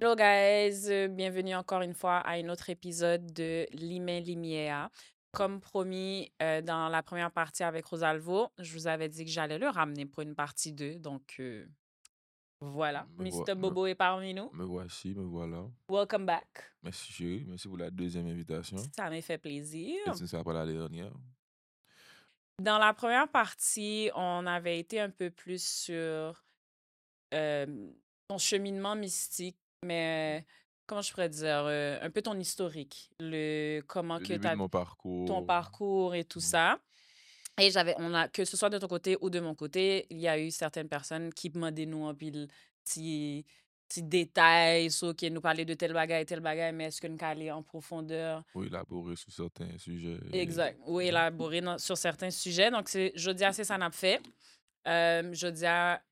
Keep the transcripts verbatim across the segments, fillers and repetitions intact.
Hello guys, euh, bienvenue encore une fois à un autre épisode de Lime Limiea. Comme promis, euh, dans la première partie avec Rosalvo, je vous avais dit que j'allais le ramener pour une partie deux. Donc euh, voilà, Me, voi- mister me, Bobo est parmi nous. me voici, me voilà. Welcome back. Merci chérie, merci pour la deuxième invitation. Ça m'a fait plaisir. Et ce ne sera pas la dernière. Dans la première partie, on avait été un peu plus sur euh, ton cheminement mystique, mais comment je pourrais dire, euh, un peu ton historique, le comment Le que début de t'as mon ton parcours. parcours et tout Mm. ça. Et j'avais, on a, que ce soit de ton côté ou de mon côté, il y a eu certaines personnes qui demandaient nous un pile petits, petits détails, sur qui nous parlaient de tel bagage, tel bagage, mais est-ce que nous allons aller en profondeur? Pour élaborer sur certains sujets. Exact. Ou Mhm. élaborer dans- sur certains sujets. Donc, c'est, je dis assez ça n'a fait. Euh, je dis à,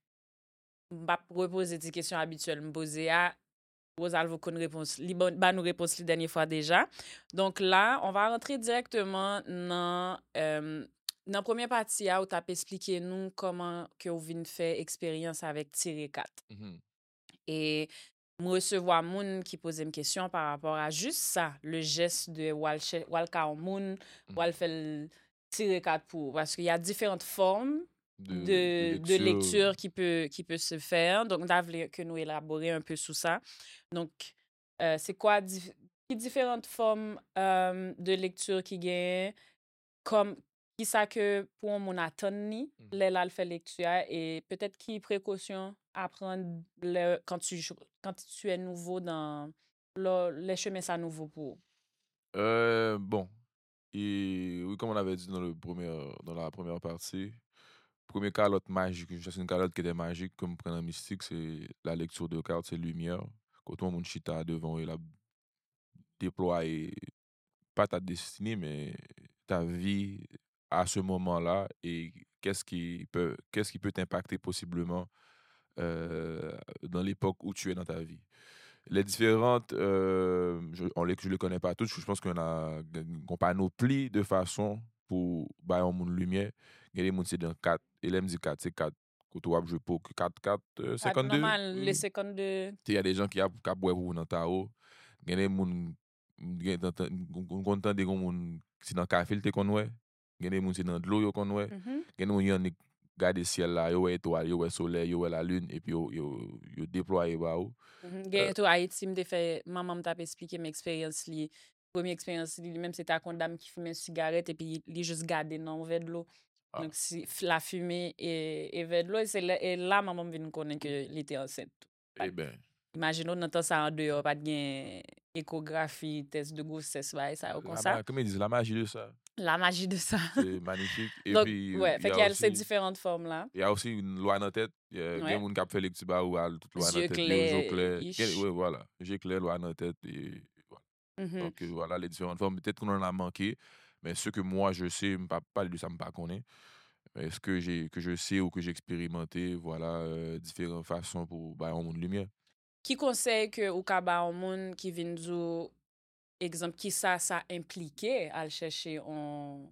m'a reposer des questions habituelles, me poser à Rosalvo qu'on réponse, li bon, ba nous réponse la dernière fois déjà. Donc là, on va rentrer directement dans euh, dans la première partie où tu as expliqué nous comment que vous venez faire expérience avec Tiré quatre. Mhm. Et moi recevoir moun qui posait une question par rapport à juste ça, le geste de wal che- wal ka an moun, wal Mhm. fait Tiré quatre pour parce qu'il y a différentes formes De, de de, de lecture. lecture qui peut, qui peut se faire. Donc, on voulu que nous élaborer un peu sur ça. Donc, euh, c'est quoi dif- qui différentes formes euh, de lecture qui gagnent, comme qui ça que pour mon attendre ni, Mhm. les là le fait lecture et peut-être qui précaution à prendre le- quand tu quand tu es nouveau dans le, les chemins ça nouveau pour. Euh, bon. Et oui, comme on avait dit dans, le premier, dans la première partie, premier calotte magique, je sais une calotte qui était magique, comme prenant mystique, c'est la lecture de cartes, c'est lumière. Quand tout le monde chita devant, il a déployé pas ta destinée, mais ta vie à ce moment-là et qu'est-ce qui peut, qu'est-ce qui peut t'impacter possiblement euh, dans l'époque où tu es dans ta vie. Les différentes, euh, je ne les, je les connais pas toutes, je pense qu'on a une panoplie de façons pour bah, un monde lumière. Il y a des gens qui sont dans quatre, et là, me dit quatre, c'est quatre. Quand tu jouer pour quatre, quatre, euh, Ah, cinquante-deux. normal, les cinquante-deux. Il y a des gens qui ont qui boivent pour dans ta eau. Il y a des gens qui content des gens qui dans café te connaît. Il y a des gens qui dans de l'eau yo connaît. Mhm. Il y a des gens qui regardent le ciel là, yo étoile, yo soleil, yo la lune et puis yo yo yo déployer ba ou. Mhm. Euh, Gen to Haïti, me fait maman me t'a expliqué mon expérience li. Première expérience li même c'était une dame qui fumait une cigarette et puis il juste gardé dans un verre de l'eau. ah, Donc si f- la fumée et, et verre de l'eau et c'est là, et là maman me vient connaître que il était enceinte. eh ben, Imaginons dans temps ça en dehors pas de gen échographie, test de grossesse bah, ça ou comme la ça. ma- comme ils disent, la magie de ça, La magie de ça. c'est magnifique. Et Donc puis ouais, il y fait a qu'il y a ces aussi différentes formes là. il y a aussi une loi dans la tête. Il y a des Ouais. gens qui ont fait les petits bas ou à toute loi dans la Yeux tête. Les yeux clairs, clairs. ish. Oui, voilà. J'ai clair, loi dans la tête. Et voilà. Mhm. Donc euh, voilà les différentes formes. Peut-être qu'on en a manqué, mais ce que moi je sais, pas parler de ça, je ne connais pas. Mais ce que, j'ai, que je sais ou que j'ai expérimenté, voilà, euh, différentes façons pour bah, un monde lumière. Qui conseille que ou ka ba un monde qui vient du exemple qui ça ça impliqué à chercher en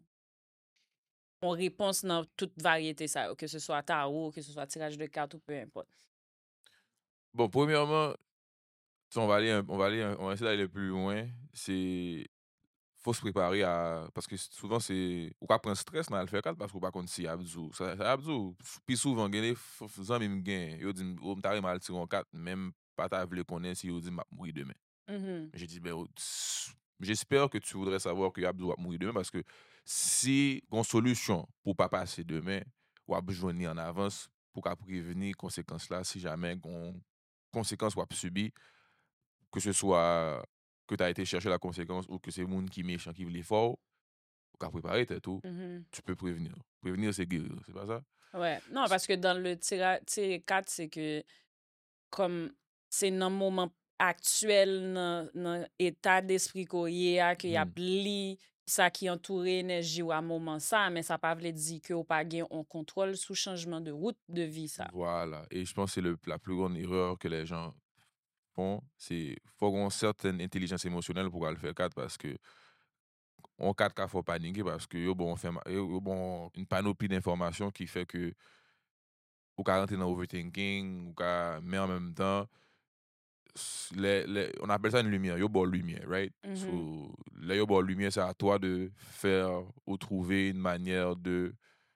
en réponse dans toute variété ça que ce soit tarot que ce soit tirage de cartes ou peu importe. Bon, premièrement, si on va aller, un- on va aller, un- on va essayer d'aller plus loin. C'est faut se préparer à parce que souvent c'est ou pas prendre stress dans le faire parce qu'on pas contre si abdou ça ça abdou puis souvent gagner faisant même gain yo dit on t'a mal tiré en quatre même pas ta vle connaître si yo dit m'a mourir demain. Mhm. J'ai dit ben oh, tss, j'espère que tu voudrais savoir que abdou va mourir demain parce que si une solution pour pas passer demain ou a besoin en avance pour qu'à prévenir conséquences là si jamais une conséquence ou a subi que ce soit que tu as été chercher la conséquence ou que c'est le monde qui est méchant qui veut fort, qu'à préparer t'es tout, Mhm. tu peux prévenir. Prévenir, c'est guérir, c'est pas ça? Ouais, non parce que dans le tirage quatre c'est que comme c'est dans le moment actuel dans dans état d'esprit qu'on y a que y a Mhm. li ça qui entoure énergie ou à moment ça mais ça pas veut dire que ou pas gain on contrôle sous changement de route de vie ça. Voilà. Et je pense que c'est le- la plus grande erreur que les gens font, c'est faut avoir une certaine intelligence émotionnelle pour le faire quatre parce que en quatre cas, faut paniquer parce que yo, bon, on fait, ma- yo, yo, bon, une panoplie d'informations qui fait que ou qu'à rentrer dans overthinking, ou qu'à, mais en même temps, les, les, on appelle ça une lumière, yo bon lumière, right? Mhm. So, là, yo bon lumière, c'est à toi de faire ou trouver une manière de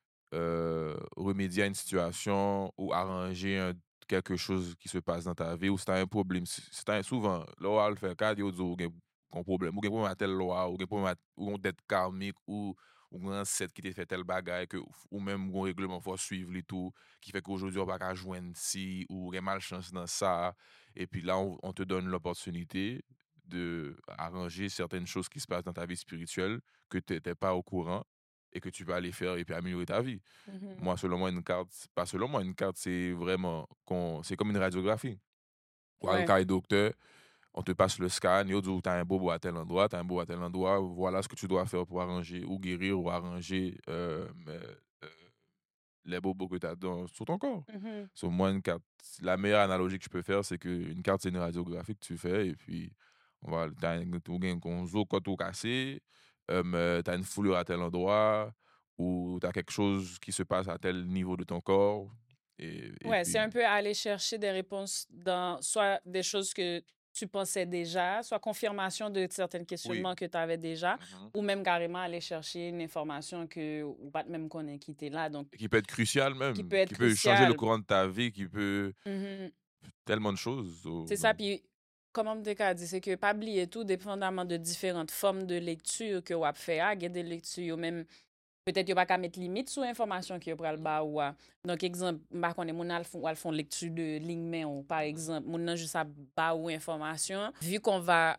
euh, remédier à une situation ou arranger un- quelque chose qui se passe dans ta vie ou si tu as un problème. Si si t'as un- souvent, là, on va le faire quand yo dit ou gen un problème, ou gen problème à telle loi, ou gen problème à, ou une dette karmique, ou ou un ancêtre qui t'a fait tel bagage, que, ou même un règlement faut suivre et tout, qui fait qu'aujourd'hui on va pas joindre si, ou gen malchance dans ça. Et puis là, on, on te donne l'opportunité de arranger certaines choses qui se passent dans ta vie spirituelle que tu n'étais pas au courant et que tu peux aller faire et puis améliorer ta vie. Mhm. Moi, selon moi, une carte, pas selon moi, une carte, c'est vraiment, qu'on- c'est comme une radiographie. Ou Ouais. le cas docteur, on te passe le scan, yo dit, tu as un bobo à tel endroit, tu as un bobo à tel endroit, voilà ce que tu dois faire pour arranger ou guérir ou arranger euh, euh, euh, les bobos que tu as dans, sur ton corps. Mhm. Sur moi, une carte, la meilleure analogie que je peux faire, c'est qu'une carte, c'est une radiographie que tu fais et puis, on va, tu as un, un zo tout cassé, euh, tu as une foulure à tel endroit ou tu as quelque chose qui se passe à tel niveau de ton corps. Et, et Ouais, c'est puis, un peu aller chercher des réponses dans soit des choses que tu pensais déjà, soit confirmation de certains oui. questionnements que tu avais déjà, Mhm. ou même carrément aller chercher une information que ou pas même qu'on qui était là, donc Qui peut être crucial qui même, peut être qui peut changer le crucial. courant de ta vie, qui peut Mhm. tellement de choses. C'est so, ça, puis comme on te dit, c'est que pas oublier tout, dépendamment de différentes formes de lecture que vous fait, il y a des lectures, même peut-être que pas qu'à mettre limite sur l'information que vous pral ba ou a. Donc exemple, m'pa connait moun al font al font lecture de ligne main ou par exemple, moun nan juste a ba ou information, vu qu'on va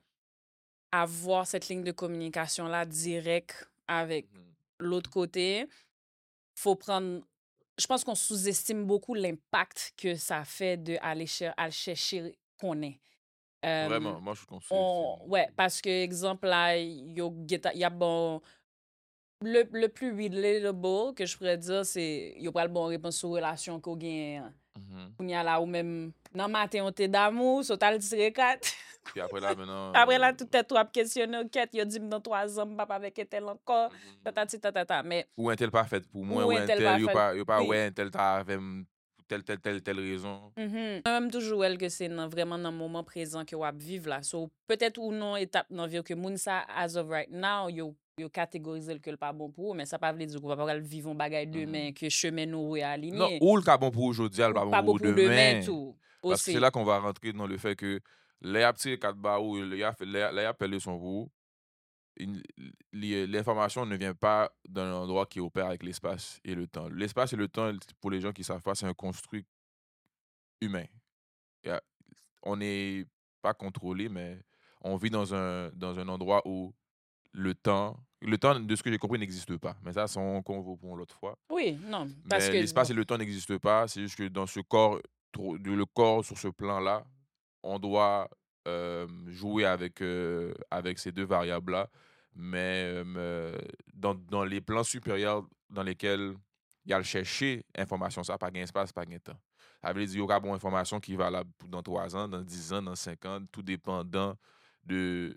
avoir cette ligne de communication là direct avec Mhm. l'autre côté, faut prendre je pense qu'on sous-estime beaucoup l'impact que ça fait de aller cher- aller chercher qu'on est. Euh, Vraiment, moi je pense que on, c'est. ouais, parce que, exemple, là, yo geta- y a bon. Le, le plus relatable que je pourrais dire, c'est yo pral bon réponse aux relations qu'on gagne. Mhm. On y a là ou même dans matin on te d'amour, so t'as le tiré quatre. Puis après là, maintenant. Après euh, là, tout est trop questionné, quête, yo dit dans trois ans, papa avec un tel encore, mhm. tata ti tata ta. Mais Ou un tel pas fait pour moi, ou ou un un tel tel, va yo faire. pas, yo pas, Oui. ouais, un tel ta avec m- telle, telle, telle, telle raison. Mhm. Même toujours elle que c'est nan- vraiment dans le moment présent que wap vive là. So peut-être ou non étape dans vie que moun sa as of right now yo yo catégorise le que le pas bon pour eux, mais ça pas veut dire qu'on va pas vivre un bagay demain Mhm. que chemin nous est Non, aligné ou le cas bon pour aujourd'hui, le ou pas bon pas bon pour pour demain demain. tout Parce que c'est aussi. là qu'on va rentrer dans le fait que les petits quatre barreaux, les appels sont vous. une- li- L'information ne vient pas d'un endroit qui opère avec l'espace et le temps. L'espace et le temps, pour les gens qui savent pas, c'est un construit humain. Il y a- On n'est pas contrôlé, mais on vit dans un, dans un endroit où le temps, le temps, de ce que j'ai compris, n'existe pas. Mais ça, c'est un convo pour l'autre fois. Oui, non, parce Mais que l'espace bon. et le temps n'existent pas. C'est juste que dans ce corps, trop- de- le corps sur ce plan-là, on doit euh, jouer avec, euh, avec ces deux variables-là. Mais euh, euh, dans, dans les plans supérieurs dans lesquels il y a le chercher information, ça, pas gain espace, pas gain temps. Ça veut dire qu'il y aura bon information qui va là dans trois ans, dans dix ans, dans cinq ans, tout dépendant de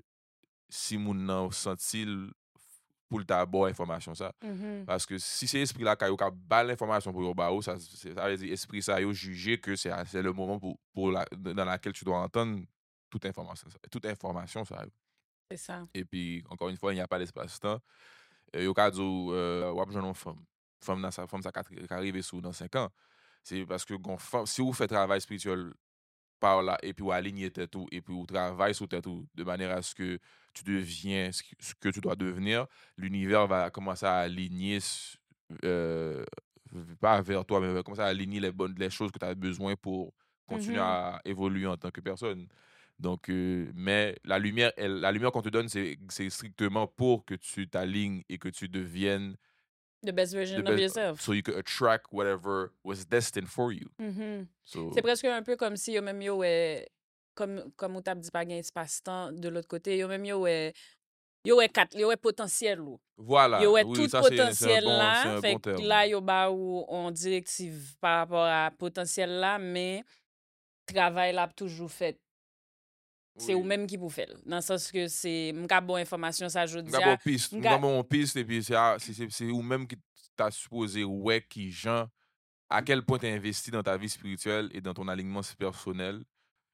si moun nan senti pour le tabac information ça. Mhm. Parce que si c'est l'esprit là qui a bal l'information pour yo ba ou, ça, c'est- ça veut dire l'esprit ça yo jugé que c'est c'est le moment pour, pour la, dans laquelle tu dois entendre toute information ça. Toute information ça. C'est ça. Et puis encore une fois, il n'y a pas d'espace-temps. Euh, yo ka dou euh, wap joindre une femme. Femme dans sa femme ça qui arrive sous dans cinq ans. C'est parce que gon femme, si vous faites travail spirituel par là et puis vous alignez tête tout et puis vous travaillez sur tête tout de manière à ce que tu deviens ce que, ce que tu dois devenir, l'univers va commencer à aligner s- euh, pas vers toi mais va commencer à aligner les bonnes les choses que tu as besoin pour continuer Mhm. à évoluer en tant que personne. Donc euh, mais la lumière elle- la lumière qu'on te donne c'est c'est strictement pour que tu t'alignes et que tu deviennes The best the version of best yourself. so you can attract whatever was destined for you. Mhm. So C'est presque un peu comme si yo même yo ouais, comme comme on t'a dit pas gain espace-temps de l'autre côté, yo même yo ouais, yo ouais quatre, yo ouais potentiel ou. Yo voilà, ouais oui, tout ça c'est c'est un potentiel bon c'est là, un fait bon que terme. là yo ba ou en directive par rapport à potentiel là, mais travail là toujours fait. C'est ou Oui. même qui pour faire. Dans le sens que c'est m'ka bon information ça Nous jodi avons a, piste, nous m'ka avons piste et puis c'est à- c'est c'est- c'est ou même qui t'a supposé ouais qui Jean à quel point tu as investi dans ta vie spirituelle et dans ton alignement personnel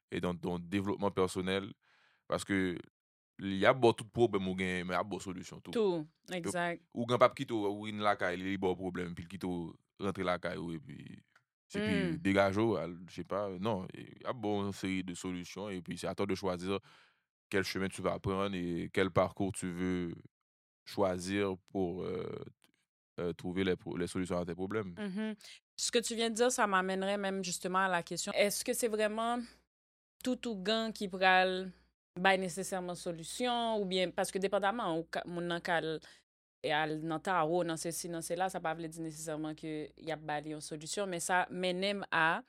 et dans ton développement personnel. Parce que il y a bon tout problème ou gen, mais il y a bonne solution tout. Tout, Donc, exact. ou gen pap kito ou in la caille, il y a bon problème, puis kito rentre la caille ou et puis c'est puis Mm. dégage ou, je sais pas, non, il y a bonne série de solutions et puis c'est à toi de choisir quel chemin tu vas prendre et quel parcours tu veux choisir pour euh, euh, trouver les, pro- les solutions à tes problèmes. Mhm. Ce que tu viens de dire, ça m'amènerait même justement à la question, est-ce que c'est vraiment tout ou gan qui pral bay nécessairement solution ou bien, parce que dépendamment, ou ka, moun nan kal e al nan taro, nan se si, nan se la, ça pa vle di nécessairement que y a bay li yon solution, mais ça menem à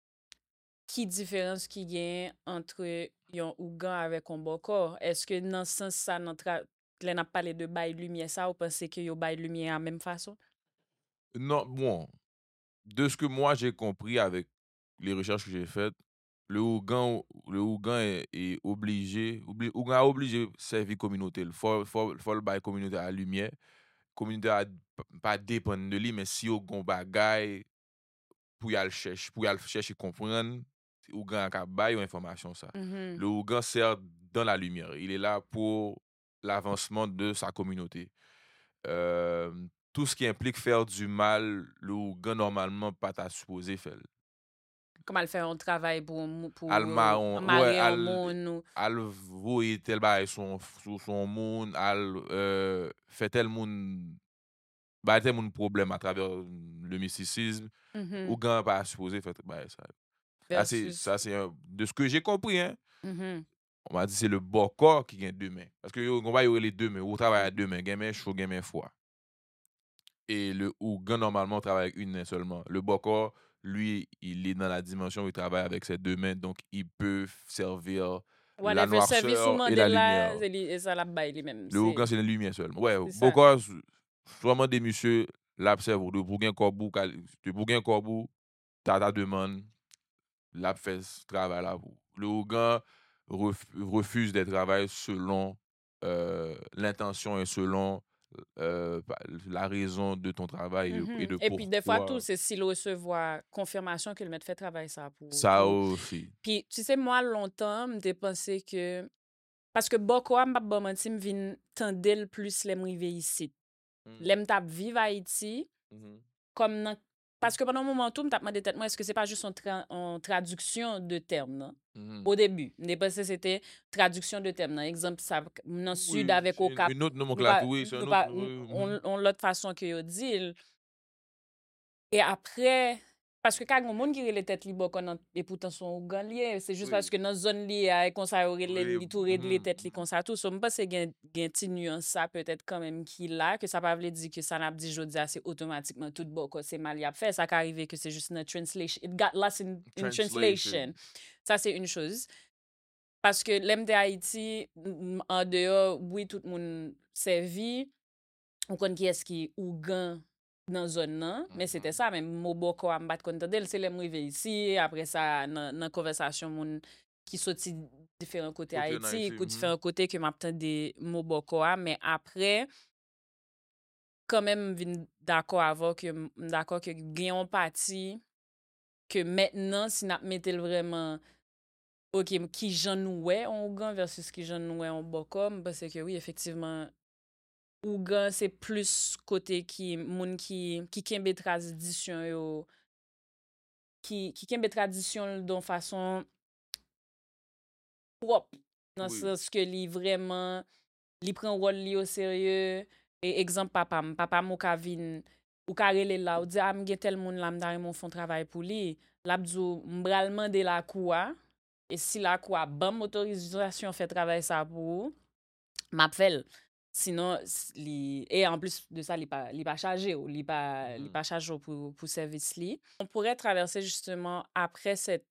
ki différence ki gen entre yon ougan avec yon bokor. Est-ce que nan sens sa, nan tra, lè n'a parlé de bay lumière ça, ou pense que yo bay lumière à même façon? Non, bon, de ce que moi j'ai compris avec les recherches que j'ai faites, le Ougan, le Ougan est, est obligé, obli, Ougan a obligé de servir communauté. Il faut, faut, faut le bail communauté à la lumière. Communauté a p- pas dépendre de lui, mais si Ougan bagay pour y aller chercher, pour y aller chercher comprendre, Ougan a bail information ça. Mhm. Le Ougan sert dans la lumière. Il est là pour l'avancement de sa communauté. Euh, tout ce qui implique faire du mal, le Ougan normalement pas ta supposé faire. Comment elle fait un travail pour, Al pour ma euh, on, ouais, marier un al, monde ou... al voye tel bail son, sou son moun, al euh, fait tel moun, ba tel moun problème à travers le mysticisme, Mhm. ou gan pas supposé faire bail ça. Ça c'est, Versus... ça c'est un- de ce que j'ai compris, hein. Mhm. On m'a dit c'est le bon corps qui gagne deux mains. Parce que yo, on va y les deux mains, ou travaille à deux mains, gagne main chaud, gagne main froid. Et le Ougan, normalement, travaille avec une main seulement. Le Bokor, lui, il est dans la dimension où il travaille avec ses deux mains, donc il peut servir la Whatever service ou noirceur et mande la la, lumière. c'est li- e sa la bay li même. Le Ougan, C'est c'est la lumière seulement. Ouais, c'est ça. Bokor, sûrement des messieurs l'observent, de pour un corbou, de pour un corbou, t'as ta demande, l'a fait ce travail là. Le Ougan ref- refuse des travail selon euh, l'intention et selon euh, pa- la raison de ton travail et de, et Mhm. de Et puis des fois tout, pourquoi c'est si le recevoir confirmation que le maître fait travail ça pour, ça pour... aussi. Puis tu sais, moi longtemps, m'te pensé que... Parce que beaucoup, m'pa bon menti, m'vin tendel plus lem rive ici. Mm, Lem tap vive Haïti, mhm, comme nan... Parce que pendant un moment tout, m'tap demandé tête moi, est-ce que c'est pas juste en, tra- en traduction de termes, non? mhm. Au début, m'te pensé c'était traduction de termes. Nan exemple, ça, nan sud Oui, avec c'est au une, cap, une autre nous pas, nomenclature, oui, c'est un nous autre. pas, Oui, mhm. on, on l'autre façon que yo dit. Et après, parce que quand on monde qui les têtes libre qu'on et pourtant son ougan lié, c'est juste parce Oui, que dans zone liée à comme ça aurait les oui, li tout les mhm, têtes li mhm. comme ça tout. So me pense gen gen ti nuance ça peut-être quand même qui là que ça pas veut dire que ça n'a dit jodi a c'est automatiquement tout bon que c'est mal y a fait, ça qu'arriver que c'est juste une translation. It got lost in, in translation. Translation. Ça c'est une chose. Parce que l'M de Haïti m- en dehors, oui tout le monde servi, on connaît qui est-ce qui ougan dans zone nan, mais c'était Mhm. ça même mo boko am bat konta del, c'est les rive ici, après ça dans dans conversation moun qui sorti différents côtés Côté en Haïti, Haïti. ou Mhm. différents côtés que m'a des mo boko am, mais après quand même vin d'accord avec que m- d'accord que gen yon parti que maintenant si n'a mettel vraiment OK, qui j'en nouais en Ougan versus qui j'en nouais en Bokom, parce que oui, effectivement, Ougan, c'est plus côté qui, moun qui, qui kembe tradition yo, qui, qui kembe tradition don façon propre, dans le Oui. sens que li vraiment, li prend rôle li au sérieux. Et exemple, papa, m, papa mou ka vin, ou ka rele la, ou di, ah, m gen tel moun la, m dare mon fon travail pour li, l'abdou, mbralman de la koua, et si la koua ban autorisation fait travail ça pour m'a fait. Sinon, s- li, et en plus de ça, li pas, li pas chargé ou li pas, li Mhm. pas chargé pour, pour service li. On pourrait traverser justement après cette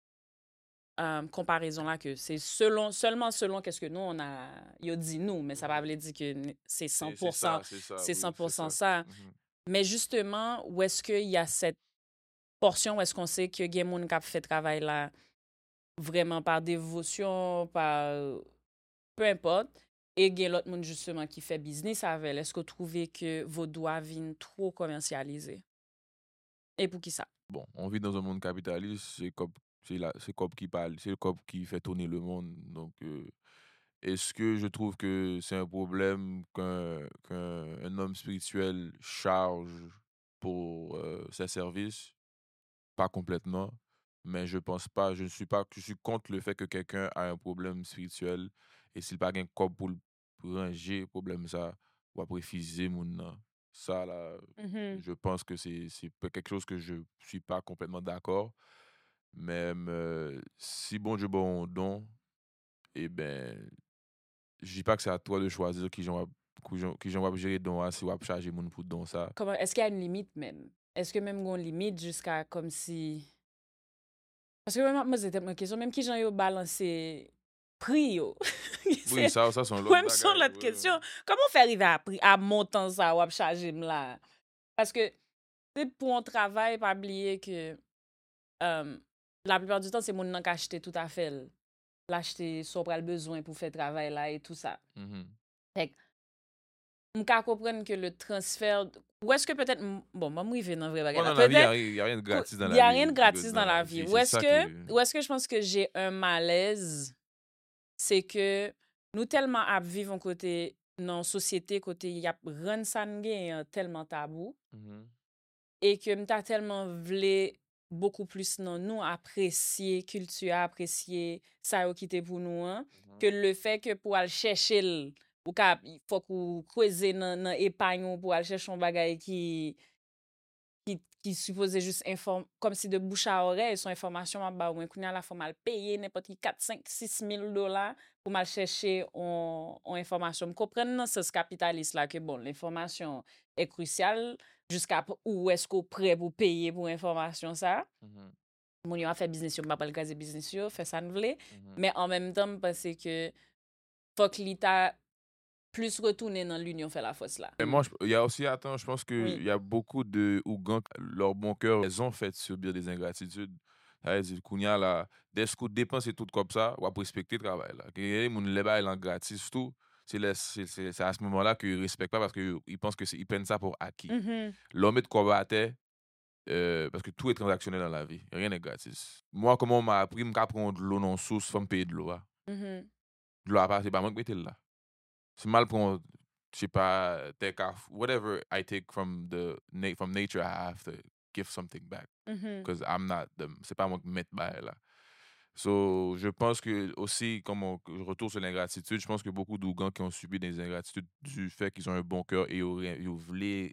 euh, comparaison-là que c'est selon, seulement selon qu'est-ce que nous, on a, yo dit nous, mais ça va Mhm. veut dire que n- c'est C'est c'est cent pour cent, ça, c'est ça, c'est oui, c'est cent pour cent ça. ça. Mhm. Mais justement, où est-ce qu'il y a cette portion où est-ce qu'on sait que il y a des gens qui ont fait travail là vraiment par dévotion, par peu importe, et il y a l'autre monde justement qui fait business avec. Est-ce que vous trouvez que vos doigts viennent trop commercialisés? Et pour qui ça? Bon, on vit dans un monde capitaliste, c'est comme C'est la c'est corps qui parle, c'est le corps qui fait tourner le monde. Donc, heu, est-ce que je trouve que c'est un problème qu'un qu'un un homme spirituel charge pour, heu, ses services? Pas complètement, mais je pense pas je ne suis pas je suis contre le fait que quelqu'un a un problème spirituel et s'il pas gen corps pour le ranger problème ça ou après refuser moun nan. Ça là, Mhm. je pense que c'est c'est pas quelque chose que je suis pas complètement d'accord. Même, heu, si bon Dieu bon un don, et ben, je dis pas que c'est à toi de choisir qui j'en va qui j'en qui j'en va gérer don a, si ou ap charger moun pour don ça. Comment, est-ce qu'il y a une limite même? Est-ce que même une limite jusqu'à comme si... Parce que même moi, c'était ma question, même qui j'en ai balancé prix, yo. Oui, C'est ça ça c'est un l'autre même son bagaille, l'autre ouais, ouais. question. Comment faire arriver à prix, à montant ça, ou à charger là? Parce que, c'est pour un travail, pas oublier que euh, la plupart du temps, c'est mon qui achète tout à fait. L'acheter, soit pour le besoin pour faire travail là et tout ça. Mmh. Fait que, je peux comprendre que le transfert, ou est-ce que peut-être, m- bon, moi, je vais dans vrai Ouais, bagarre là. dans la vie, il y a Peut-être, ri y a rien de qu'au- gratis dans il n'y la a rien de vie, que gratis dans dans la la vie. vie, Ou c'est est-ce ça que, que ou est-ce que je pense que j'ai un malaise, c'est que nous tellement à vivre en côté, dans la société, côté, il y a rien ça tellement tabou, mmh et que m'ta tellement vle beaucoup plus dans nous apprécier culture, apprécier ça yo qui était pour nous, hein, mh. que le fait que pour aller chercher l, ou ka, il faut qu'on creuser dans dans épargne ou pour aller chercher un bagay qui qui qui supposait juste inform comme si de bouche à oreille son information m'a ba ou mwen kounya la faut mal payer n'importe qui quatre cinq six mille dollars pour mal chercher on on information. Me comprendre dans ce capitaliste là que bon, l'information est cruciale jusqu'à p- où est-ce qu'on prêt pour payer pour information ça. Mmh. Moun yo a fait business yo, m'a pas le gazer business yo, fait ça nous vle. Mmh. Mais en même temps, parce que faut que l'État plus retourner dans l'union fait la force là. Et Mm. moi, je il y a aussi attends, je pense qu'il Oui. y a beaucoup de Ougans, leur bon cœur, elles ont fait subir des ingratitudes. Ça veut dire kounya là, dès qu'on dépense et tout comme ça, ou ap respecter le travail là. Que moun le bail en gratis tout, c'est les c'est c'est c'est à ce moment-là qu'ils respectent pas parce qu'ils pensent que c'est ils prennent ça pour acquis. Mhm. L'homme est de combat à terre, euh, parce que tout est transactionnel dans la vie. Rien n'est gratis. Moi, comment on m'a appris, m'ka prendre de l'eau dans source, faut me payer de l'eau, hein. Mhm. De l'eau à part, c'est pas moi qui mette là. Si mal prend, je sais pas, take off, whatever I take from the na- from nature, I have to give something back Mhm. because I'm not the, c'est pas moi qui mette bail là. So, je pense que aussi, comme on je retourne sur l'ingratitude, je pense que beaucoup d'Ougans qui ont subi des ingratitudes du fait qu'ils ont un bon cœur et ils auraient- ils voulaient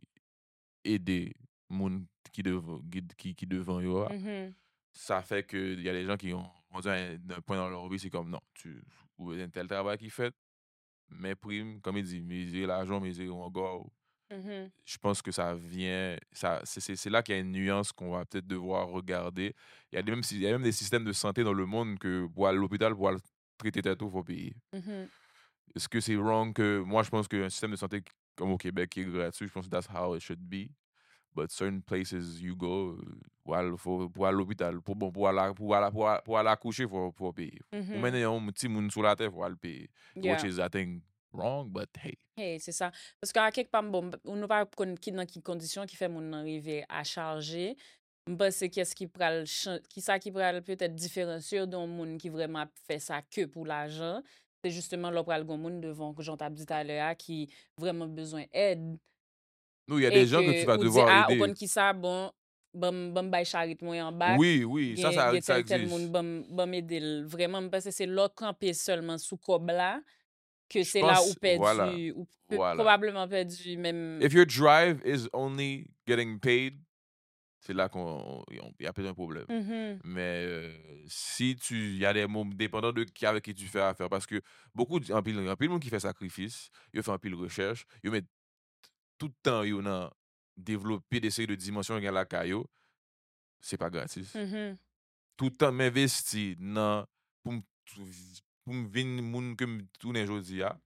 aider moun qui devant qui, qui, qui devant eux, ah, Mhm. ça fait qu'il y a des gens qui ont, on dit un, un point dans leur vie, c'est comme non, tu ou un tel travail qui fait, mes primes, comme il dit, miser l'argent, miser encore. Mhm. Je pense que ça vient, ça, c'est c'est- c'est là qu'il y a une nuance qu'on va peut-être devoir regarder. Il y a des, même, si- il y a même des systèmes de santé dans le monde que pour aller à l'hôpital, pour aller traiter tes tout, il faut payer. Mhm. Est-ce que c'est wrong que, moi, je pense qu'un système de santé comme au Québec qui est gratuit, je pense que that's how it should be. But certain places you go, euh, pour aller, faut- pour aller à l'hôpital, pour, bon, pour aller, pour aller, pour aller, pour aller accoucher, il faut, faut payer. Pour Mhm. mener un petit monde sur la terre, il faut aller payer. Which Yeah. is, I think, wrong, but hey. Hey, c'est ça. Parce qu'à quelque part, bon, on ne pas connaître qui dans quelles conditions qui fait mon arriver à charger. Bah, c'est qu'est-ce qui pral chan- qui ça qui pral peut-être différencier d'un monde qui vraiment fait ça que pour l'argent. C'est justement là pral gon monde devant que j'en t'a dit tout à l'heure ah, qui vraiment besoin d'aide Nous, il y a des et gens que tu que vas ou dit devoir ah ou aider. kon qui ça bon bam bam bay charit moi en bas Oui, oui, ça, gen ça, gen ça tel tel monde existe. bam bam aider vraiment parce que c'est l'autre campé seulement sous cob là que Je c'est là où pense, voilà, perdu ou peut- voilà. probablement perdu même. If your drive is only getting paid, c'est là qu'on il y a peut-être un problème. Mhm. Mais euh, si tu, il y a des moments dépendant de qui avec qui tu fais affaire, parce que beaucoup, de- en pile, en pile monde qui fait sacrifice, ils font un pile recherche, ils mettent tout le temps, ils ont développé des séries de dimensions dans la caillou, c'est pas gratis. Mhm. Tout le temps m'investi dans pour m- pour me venir moun que me tourner jodi a,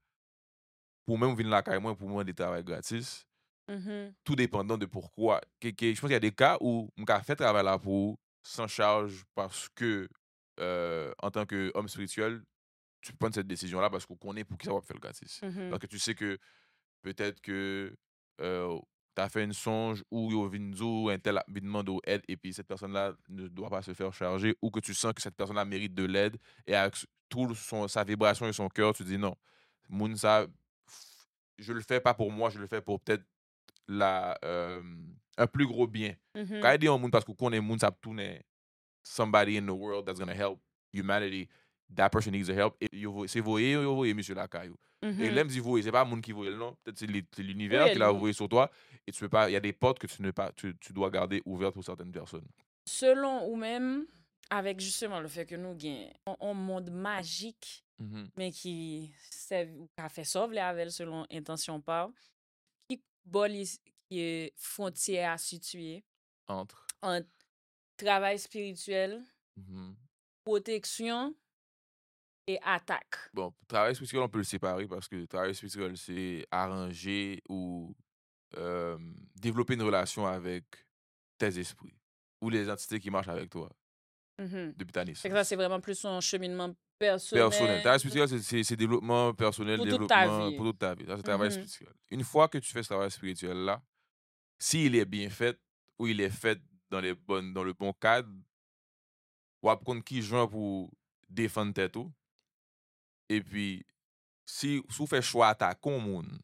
pour même venir la caille moi pour moi des travail gratis. Mhm. Tout dépendant de pourquoi. Que- que- je pense qu'il y a des cas où on a fait travail là pour sans charge parce que, euh, en tant qu'homme spirituel, tu prends cette décision-là parce qu'on connaît pour qui ça va faire le gratis. Mhm. Parce que tu sais que peut-être que euh, tu as fait une songe ou yo vinn dou un tel a vinn mando aide et puis cette personne-là ne doit pas se faire charger ou que tu sens que cette personne-là mérite de l'aide et avec s tout son sa vibration et son cœur, tu dis: «Non, moun sa, f je le fais pas pour moi, je le fais pour peut-être la, hem, un plus gros bien». Quand Mhm. aider un moun parce que konnen moun sa tourner somebody in the world that's gonna help humanity, that person needs the help et yo voye c'est voyer yo voye monsieur la caillou. Et Mhm. l'aime dit voyer, c'est pas moun qui voye non, peut-être c'est l'é c'est Oui, l'univers qui l'a elle- voyé sur toi et tu peux pas il y a des portes que tu ne pas tu tu dois garder ouvertes pour certaines personnes. selon ou même, avec justement le fait que nous gagnons un monde magique, Mmh. mais qui serv- ou ka fait sauver avec selon intention pas, qui bolis qui est frontière à situer Entre. entre travail spirituel, Mmh. protection et attaque. Bon, travail spirituel, on peut le séparer parce que travail spirituel, c'est arranger ou, hem, développer une relation avec tes esprits ou les entités qui marchent avec toi Mhm. depuis ta Fait que ça, naissance. c'est vraiment plus un cheminement Personnel. personnel Travail spirituel, c'est c'est c'est développement personnel, pour toute ta développement vie. pour toute ta vie. Ça, c'est travail Mhm. spirituel. Une fois que tu fais ce travail spirituel-là, s'il est bien fait ou il est fait dans les bonnes dans le bon cadre, ou apprendre qui joint pour défendre tête ou. Et puis, si si vous faites choix attaquer un monde,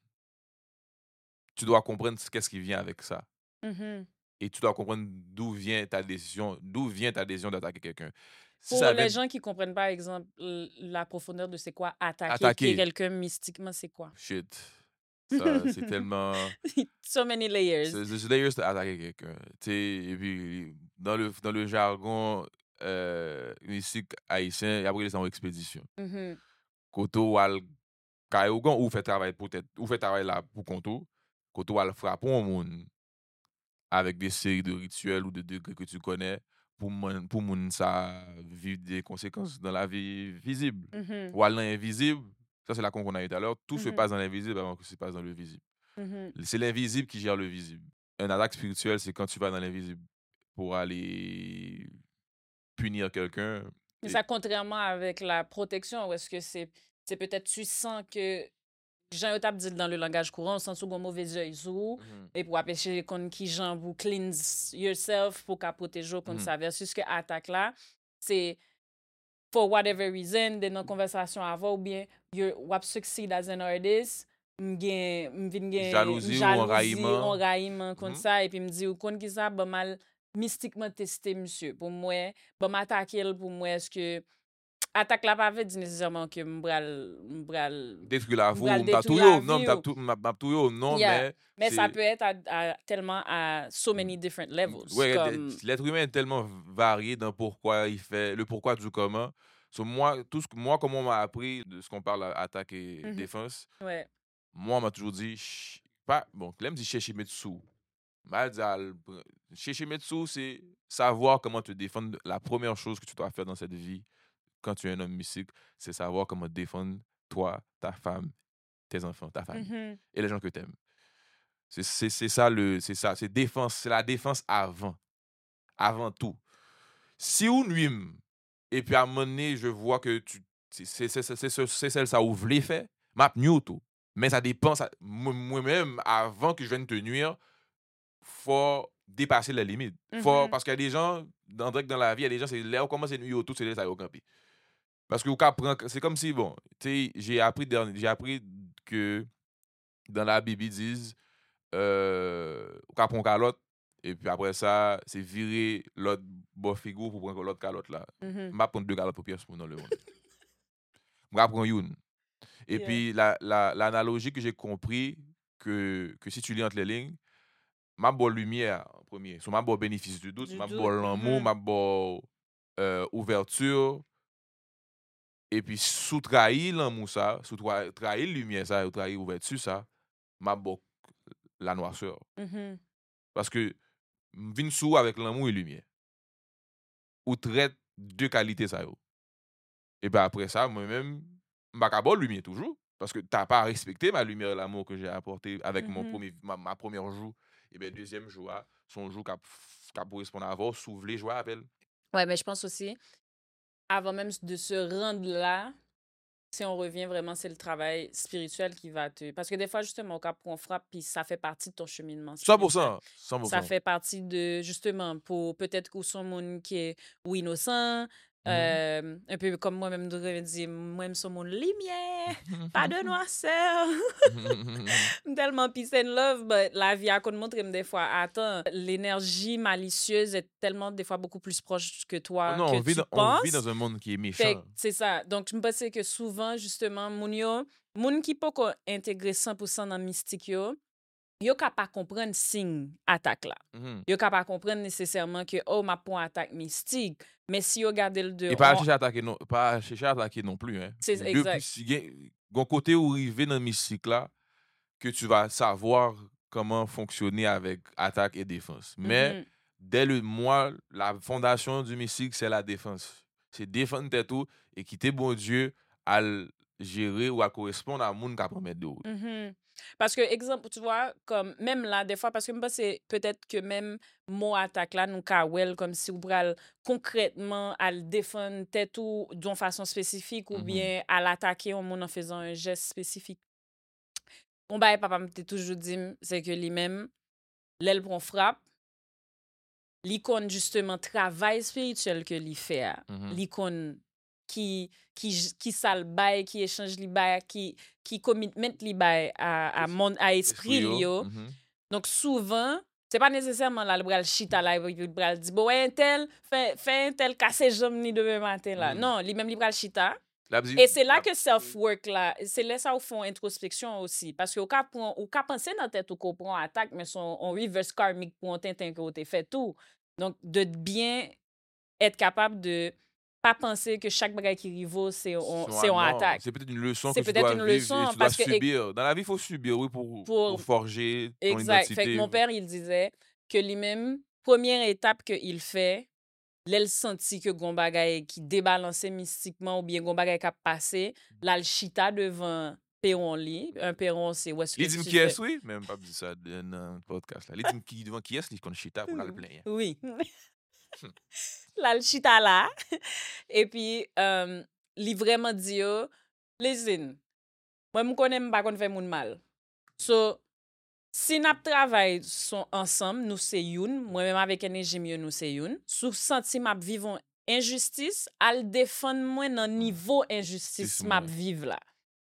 tu dois comprendre ce qu'est-ce qui vient avec ça. Mhm. Et tu dois comprendre d'où vient ta décision, d'où vient ta décision d'attaquer quelqu'un. Si Pour ça vient les gens qui comprennent par exemple l- la profondeur de c'est quoi attaquer qui est attaquer, quelqu'un mystiquement, c'est quoi? shit, ça, c'est tellement. So many layers. C'est c'est layers d'attaquer quelqu'un. Tu sais, et puis, dans le, dans le jargon euh, mystique haïtien, il y a pris les en expédition. Mhm. Koto al Kayogon ou fait travail peut-être, ou fait travail là pour Koto, Koto al frapper un monde avec des séries de rituels ou de degrés que tu connais pour moun, pour moun ça vivre des conséquences dans la vie visible. Mhm. Ou à l'invisible, ça c'est la con qu'on a eu tout à l'heure, tout se Mhm. passe dans l'invisible avant que ça se passe dans le visible. Mhm. C'est l'invisible qui gère le visible. Un attaque spirituelle, c'est quand tu vas dans l'invisible pour aller punir quelqu'un. Mais Et- ça, contrairement avec la protection, où est-ce que c'est c'est peut-être tu sens que Jean t'a dit dans le langage courant, on sent sous un mauvais œil sous Mhm, et pour empêcher qu'on qui Jean vous cleanse yourself pour qu'à protéger contre mhm, ça versus que attaque là, c'est for whatever reason, de nan konversasyon avant ou bien you wap succeed as an artist, m gen, m vin gen m jalousie ou jalouzi, enraillement. enrayman kont Mhm, sa, epi m di ou kon ki sa, ba mal mistikman teste msye. Pou mwen, ba m atake el pou mwen, eske atak la pa ve di nesesèrman ke m bral, m bral, détruire la m vie, bral m't'a detouy tout la yo, non, vi m't'a ou. tout, m'a m'a tout yo, non, Yeah. mais Mais ça c'est, peut être à, à- tellement à so many different levels. ouais, d- Comme, l'être humain est tellement varié dans pourquoi il fait, le pourquoi du comment. So, moi, tout ce que, moi, comme on m'a appris de ce qu'on parle à attaque et mhm, défense, ouais. moi, on m'a toujours dit, ch- pas, bon, là, me dit Shishimitsu. M'a dit, al- Shishimitsu, c'est savoir comment te défendre. La première chose que tu dois faire dans cette vie, quand tu es un homme mystique, c'est savoir comment défendre toi, ta femme, tes enfants, ta famille Mhm, et les gens que tu aimes. C'est c'est- c'est ça le, c'est ça, c'est défense, c'est la défense avant, avant tout. Si on nuit, et puis à un moment donné, je vois que tu, c'est c'est c'est c'est c'est- c'est celle ça ouvre les faits, m'a nuit tout. Mais ça dépend, ça, moi- moi-même, avant que je vienne te nuire, faut dépasser les limites. Faut, mhm, parce qu'il y a des gens, dans, dans la vie, il y a des gens, c'est là où commence à nuire tout, c'est là ça y est au campé. Parce que au cas, prend- c'est comme si, bon, tu sais, j'ai appris, dernier- j'ai appris que dans la Bible, ils disent, euh, au cas prend calotte, et puis après ça, c'est virer l'autre bon figo pour prendre l'autre calotte là. mhm. Je vais prendre deux calottes pour pièce pour dans le monde. Je vais prendre une. Et Yeah. puis, la, la, l'analogie que j'ai compris, que, que si tu lis entre les lignes, ma bonne lumière en premier, sur ma bonne bénéfice du doute, Du ma doute. bonne l'amour, Mhm, ma bonne euh, ouverture, et puis sous trahir l'amour ça, sous tra- trahir lumière ça, ou trahir ouverture ça, ma bonne la noirceur. mhm. Parce que vin sous avec l'amour et lumière, ou traite deux qualités ça yo. Et puis après ça, moi-même, m'a ka bonne lumière toujours, parce que t'as pas respecté ma lumière et l'amour que j'ai apporté avec mon Mhm. premier, ma, ma première jour, et bien deuxième jour, ah, son jour qui a correspond à avoir, s'ouvrir, joie avec elle. Ouais, mais je pense aussi, avant même de se rendre là, si on revient vraiment, c'est le travail spirituel qui va te... Parce que des fois, justement, quand on frappe, puis ça fait partie de ton cheminement cent pour spirituel. cent. cent pour Ça cent. fait partie de, justement, pour peut-être que son monde qui est ou innocent, Mhm. euh, un peu comme moi-même, je dis, moi-même, son monde lumière, pas de noirceur. Tellement peace and love, but la vie a qu'on montre des fois, attends, l'énergie malicieuse est tellement des fois beaucoup plus proche que Oh toi non, que on vit, tu dans, on vit penses. dans un monde qui est Fait méchant. que c'est ça. Donc, je me pense que souvent, justement, moun yo, moun qui peut ko intégrer cent pour cent dans mystique yo, yo ka pas comprendre signe attaque là. Mhm. Yo ka pas comprendre nécessairement que oh ma pour attaque mystique, mais si yo garde le de Et pas on- chercher à attaquer non, pas chercher à attaquer non plus. Hein. c'est Depuis, exact. si gen- gon côté où arriver dans le mystique là, que tu vas savoir comment fonctionner avec attaque et défense. Mais Mhm. dès le mois, la fondation du mystique, c'est la défense. C'est défendre tes tout et quitter bon Dieu à le gérer ou à correspondre à monde qui a promis de haut. Mhm. Parce que, exemple, tu vois, comme même là, des fois, parce que moi, c'est peut-être que même mot attaque là, nous ka well, comme si vous pral concrètement à le défendre tête ou d'une façon spécifique ou Mhm. bien à l'attaquer au monde en faisant un geste spécifique. Bon, bah, papa m'a toujours dit, c'est que lui-même, l'aile prend frappe, l'icône justement travail spirituel que lui fait, a, Mhm. l'icône qui qui j- qui sale bail, qui échange li bail, qui qui commitment li bail à à Es- mon à esprit Esprit li yo. yo. Mhm. Donc souvent, c'est pas nécessairement là le bral chita là et le bral dit bon ouais, un tel fait fait un tel casser jambe ni demain matin là. Mhm. Non, lui même li bral chita. La bzi- Et c'est là la- que self-work là, c'est là ça au fond introspection aussi parce que au cas prend au cas penser dans tête ou qu'on prend attaque mais son on reverse karmique pour un tintin que t'es fait tout. Donc de bien être capable de pas penser que chaque bagage qui arrive c'est on Son- c'est ah en non, attaque. c'est peut-être une leçon C'est que tu peut-être dois une vivre et leçon tu dois parce que ex- subir. Dans la vie, il faut subir, oui, pour, pour pour forger ton exact. Fait que identité. mon père il disait que lui-même première étape que il fait l'elle senti que gon bagay qui débalançait mystiquement ou bien gon bagay qui a passé, là le chita devant perron li, un perron c'est où est-ce que Il dit tu qui fais est, oui, même pas dit ça dans le podcast là. Il dit qui devant qui est, il connaît chita pour la le plaindre. oui. Là le chita là et puis euh, li vraiment dit yo, listen, moi me connais pas qu'on fait moun mal. So si nous travaillons ensemble, nous c'est youn, moi-même avec énergie mieux nous c'est youn. Sous senti m'a vivons injustice, al défendre moi dans niveau injustice C'est m'a moi. vivre là.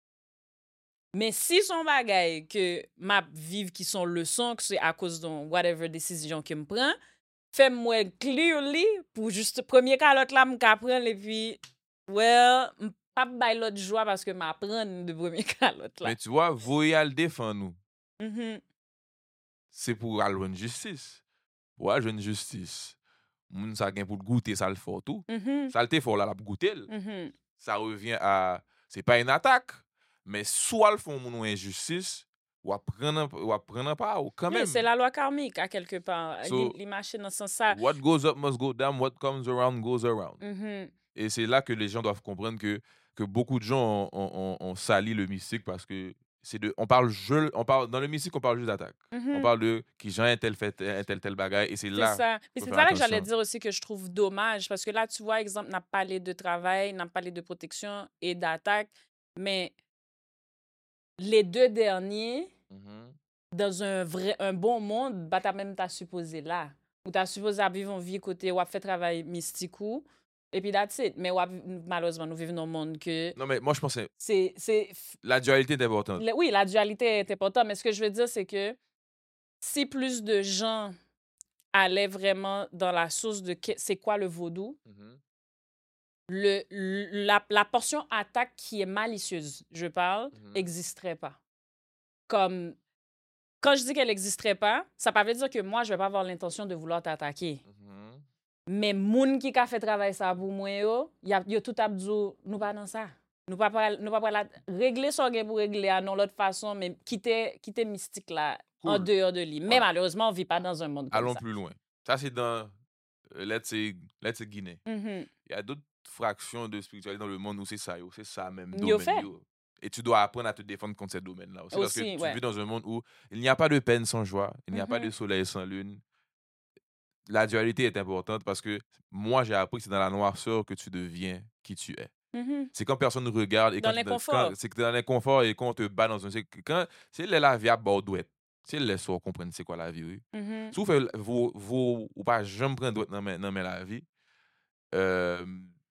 Mais si son bagay que m'a vivre qui sont leçons que c'est à cause de whatever décision que me prend, fait moi clearly pour juste premier calotte là m'ka prendre et puis well, m pas bay l'autre joie parce que m'apprendre de premier calotte là. Mais tu vois, voyer à le défendre nous, Mhm. c'est pour aller une justice. Pour aller une justice. Moun sa gen pour le goûter, ça le fait tout. Mhm. Ça le te fait là, la pour goûter. Mhm. Ça revient à, c'est pas une attaque, mais soit le font moun injustice, ou à prendre ou à prendre pas, ou quand Oui, même. c'est la loi karmique à quelque part. So, les machines dans ce sens ça. What goes up must go down, what comes around goes around. Mhm. Et c'est là que les gens doivent comprendre que, que beaucoup de gens ont, ont, ont, ont sali le mystique parce que c'est de, on parle jeu, on parle, dans le mystique, on parle juste d'attaque. Mhm. On parle de qui Jean un tel fait un tel tel bagaille et c'est C'est là. ça. faut Puis c'est faire ça là que j'allais attention. dire aussi que je trouve dommage parce que là, tu vois, exemple, on a parlé de travail, on a parlé de protection et d'attaque, mais les deux derniers, Mhm. dans un vrai, un bon monde, bah, t'as même t'as supposé là. Ou t'as supposé à vivre une vie côté ou à faire travail mystique ou, et puis that's it. Mais ou à- malheureusement, nous vivons dans un monde que Non, mais moi, je pense que c'est, c'est, la dualité est importante. le- oui, la dualité est importante, mais ce que je veux dire, c'est que si plus de gens allaient vraiment dans la source de que- c'est quoi le vaudou, Mhm. le, le- la, la portion attaque qui est malicieuse, je parle, Mhm. n'existerait pas. Comme, quand je dis qu'elle n'existerait pas, ça ne veut pas dire que moi, je ne vais pas avoir l'intention de vouloir t'attaquer. Mhm. Mais moun qui a fait travail ça pour moi, yo, y a, yo tout a dit, nous pas dans ça. Nous pas pas nous pas la régler ça pour régler à non l'autre façon, mais quitter quitter mystique là en Cool. dehors de lui. Mais Voilà. malheureusement, on vit pas dans un monde comme Allons ça. plus loin. Ça, c'est dans, euh, let's say, let's say Guinée. Mhm. Il y a d'autres fractions de spiritualité dans le monde où c'est ça, yo, c'est ça même Yo domaine. fait. Yo. Et tu dois apprendre à te défendre contre ces domaines-là aussi. Parce que Aussi, tu ouais. vis dans un monde où il n'y a pas de peine sans joie, il n'y a pas Mhm. de soleil sans lune. La dualité est importante parce que moi, j'ai appris que c'est dans la noirceur que tu deviens qui tu es. Mhm. C'est quand personne ne regarde et Dans quand, tu- l'inconfort. quand c'est que t'es dans l'inconfort et qu'on te bat dans un... C'est que quand c'est là, la vie à bord douette. C'est là qu'on comprendre c'est quoi la vie, oui. Mhm. Si vous faites, vous, vous, ou pas jamais prendre douette dans, dans la vie, euh,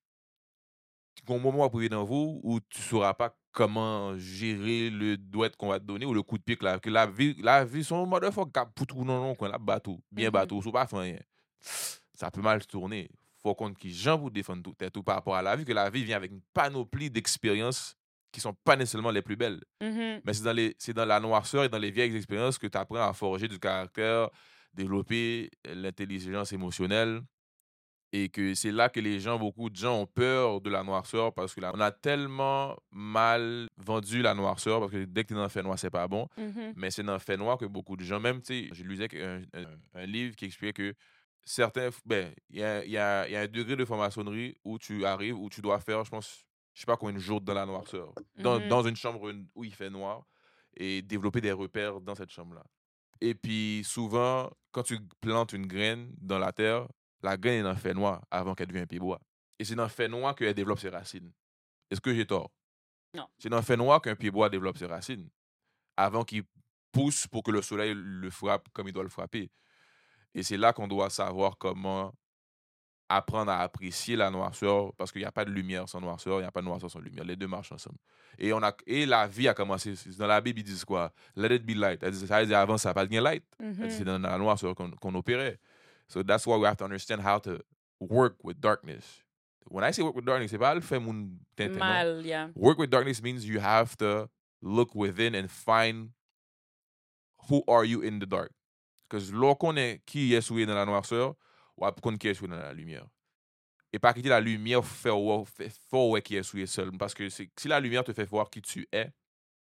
un moment va arriver dans vous où tu ne sauras pas comment gérer le douette qu'on va te donner ou le coup de pied que la, que la vie, la vie, son motherfucker cap pour tout non non qu'on la bateau, bien Mhm. bateau, sous pas faire rien. Ça peut mal se tourner. Faut qu'on qui gens vous défendre tout tête tout par rapport à la vie que la vie vient avec une panoplie d'expériences qui sont pas nécessairement les plus belles. Mhm. Mais c'est dans les c'est dans la noirceur et dans les vieilles expériences que tu apprends à forger du caractère, développer l'intelligence émotionnelle. Et que c'est là que les gens, beaucoup de gens ont peur de la noirceur parce que là, on a tellement mal vendu la noirceur parce que dès que tu es dans le fait noir, c'est pas bon. Mhm. Mais c'est dans le fait noir que beaucoup de gens, même, tu sais, j'ai lu un, un, un livre qui expliquait que certains, ben, il y a, y, a, y a un degré de franc-maçonnerie où tu arrives, où tu dois faire, je pense, je sais pas combien de jours dans la noirceur, dans, Mhm. dans une chambre où il fait noir et développer des repères dans cette chambre-là. Et puis souvent, quand tu plantes une graine dans la terre, la graine est dans le fait noir avant qu'elle devienne un pied-bois. Et c'est dans le fait noir qu'elle développe ses racines. Est-ce que j'ai tort? Non. C'est dans le fait noir qu'un pied-bois développe ses racines avant qu'il pousse pour que le soleil le frappe comme il doit le frapper. Et c'est là qu'on doit savoir comment apprendre à apprécier la noirceur parce qu'il n'y a pas de lumière sans noirceur, il n'y a pas de noirceur sans lumière. Les deux marchent ensemble. Et, on a, et la vie a commencé. Dans la Bible, ils disent quoi? Let it be light. Ça veut dire avant, ça n'a pas de light. Mhm. C'est dans la noirceur qu'on qu'on opérait. So that's why we have to understand how to work with darkness. When I say work with darkness, c'est pas le fait mon tintin, non. Mal, yeah. Work with darkness means you have to look within and find who are you in the dark. Parce que lorsqu'on est qui est souillé dans la noirceur, on va connaître qui est souillé dans la lumière. Et pas quitter la lumière faire ouais qui est souillé seul. Parce que si la lumière te fait voir qui tu es,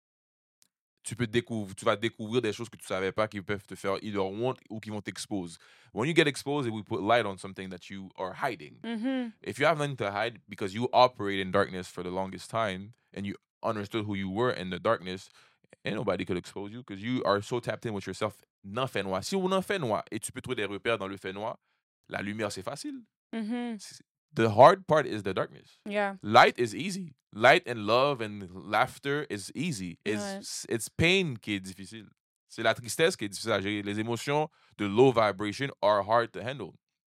tu peux découvrir, tu vas découvrir des choses que tu savais pas qui peuvent te faire either want ou qui vont t'exposer. When you get exposed, it will put light on something that you are hiding. Mhm. If you have nothing to hide because you operate in darkness for the longest time and you understood who you were in the darkness, ain't nobody could expose you because you are so tapped in with yourself. Dans le fait noir. Si on en fait noir et tu peux trouver des repères dans le fait noir, la lumière c'est facile. Mhm. The hard part is the darkness. Yeah. Light is easy. Light and love and laughter is easy. It's, Ouais. it's pain qui est difficile. C'est la tristesse qui est difficile à gérer. Les émotions de low vibration are hard to handle.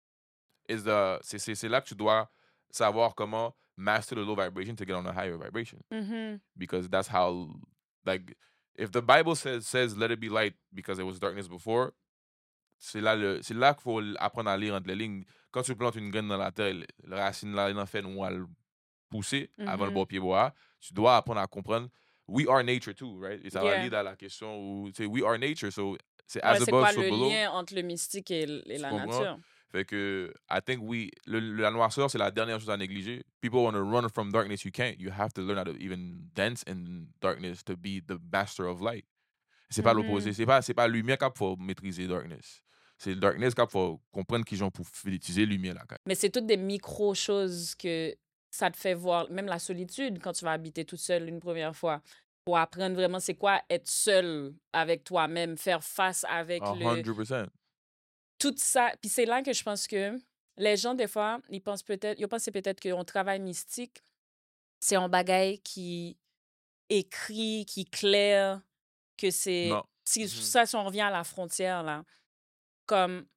Is the, c'est, c'est, c'est là que tu dois savoir comment master the low vibration to get on a higher vibration. Mhm. Because that's how, like, if the Bible says, says let it be light because there was darkness before, c'est là, le, c'est là qu'il faut apprendre à lire entre les lignes. Quand tu plantes une graine dans la terre, la racine là, il en fait noir pousser Mhm. avant le bon pied bois, tu dois apprendre à comprendre. We are nature too, right? Et ça Yeah. va lier dans la question où, tu sais, we are nature, so c'est Ouais, as c'est above, quoi so le below. lien entre le mystique et, l- et Tu la comprends? nature? Fait que, I think we, le, la noirceur, c'est la dernière chose à négliger. People want to run from darkness, you can't. You have to learn how to even dance in darkness to be the master of light. C'est pas l'opposé. Mhm. C'est pas, c'est pas lumière qu'il faut maîtriser darkness. C'est le darkness qu'il faut comprendre qu'ils ont pour utiliser lumière là. Mais c'est toutes des micro-choses que ça te fait voir, même la solitude quand tu vas habiter toute seule une première fois, pour apprendre vraiment c'est quoi être seul avec toi-même, faire face avec A le... hundred percent. Tout ça. Puis c'est là que je pense que les gens, des fois, ils pensent peut-être, ils pensent peut-être qu'on travail mystique, c'est un bagaille qui écrit, qui clair, que c'est... Non. Si, Mhm. Ça, si on revient à la frontière, là, comme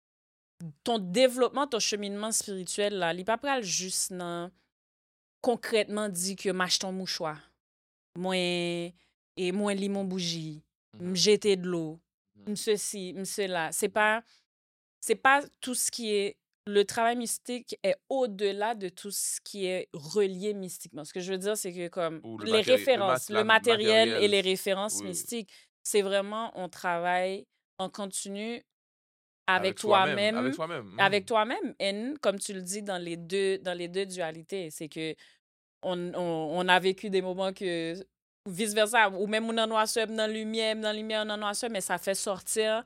ton développement, ton cheminement spirituel, là, il n'est pas pral juste nan, concrètement dit que mâche ton mouchoir, moi, et moi, lis mon bougie, Mhm. me jeter de l'eau, Mhm. me ceci, me cela. C'est pas, c'est pas tout ce qui est... Le travail mystique est au-delà de tout ce qui est relié mystiquement. Ce que je veux dire, c'est que comme Ou le les matéri- le références, mat- le la matériel et matériel. les références Oui, oui. mystiques, c'est vraiment, on travaille en continu avec, Avec soi-même. toi-même, Avec soi-même. Mhm. avec toi-même. Et comme tu le dis dans les deux, dans les deux dualités, c'est que on, on, on a vécu des moments que vice-versa, ou même on en noirceur, dans la lumière, dans la lumière, on en noirceur, mais ça fait sortir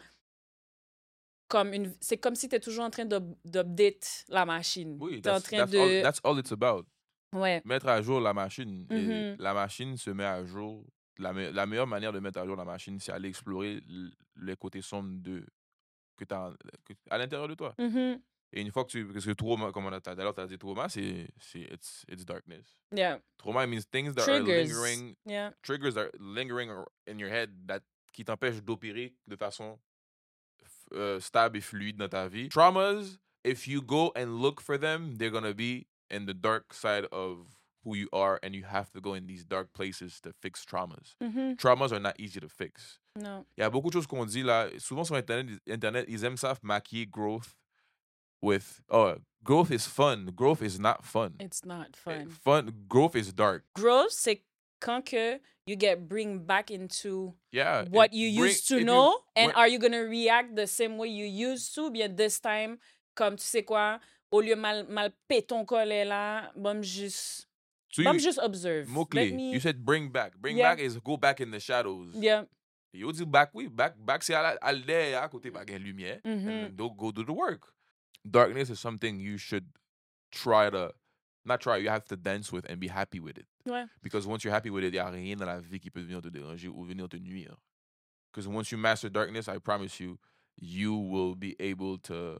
comme une... C'est comme si tu es toujours en train d'up- d'update la machine. Oui, Tu es en that's, train that's, all, de... that's all it's about. Ouais. Mettre à jour la machine. Et Mhm. la machine se met à jour. La, me- la meilleure manière de mettre à jour la machine, c'est aller explorer l- les côtés sombres de, que tu as à l'intérieur de toi. Mhm. Et une fois que tu... Parce que trauma, comme on a tout à l'heure, tu as dit trauma, c'est... c'est it's, it's darkness. Yeah. Trauma means things that Triggers. are lingering... Yeah. Triggers are lingering in your head that, qui t'empêchent d'opérer de façon uh, stable et fluide dans ta vie. Traumas, if you go and look for them, they're going to be in the dark side of who you are, and you have to go in these dark places to fix traumas. Mm-hmm. Traumas are not easy to fix. No. Il y a beaucoup de choses qu'on dit là. Souvent sur Internet, Internet ils aiment ça maquiller growth with, oh, growth is fun. Growth is not fun. It's not fun. Fun. Growth is dark. Growth, c'est quand que you get bring back into yeah, what you bring, used to know, you, and when, are you gonna react the same way you used to? Bien this time, comme tu sais quoi, au lieu mal mal pé ton collet là, bon juste, so bon you, juste observe. Mot-clé, me, you said bring back. Bring yeah. back is go back in the shadows. Yeah. You dis back, oui, back, back c'est à l'air à côté pas gain lumière, mm-hmm. and then don't go do the work. Darkness is something you should try to, not try, you have to dance with and be happy with it. Ouais. Because once you're happy with it, il n'y a rien dans la vie qui peut venir te déranger ou venir te nuire. Because once you master darkness, I promise you, you will be able to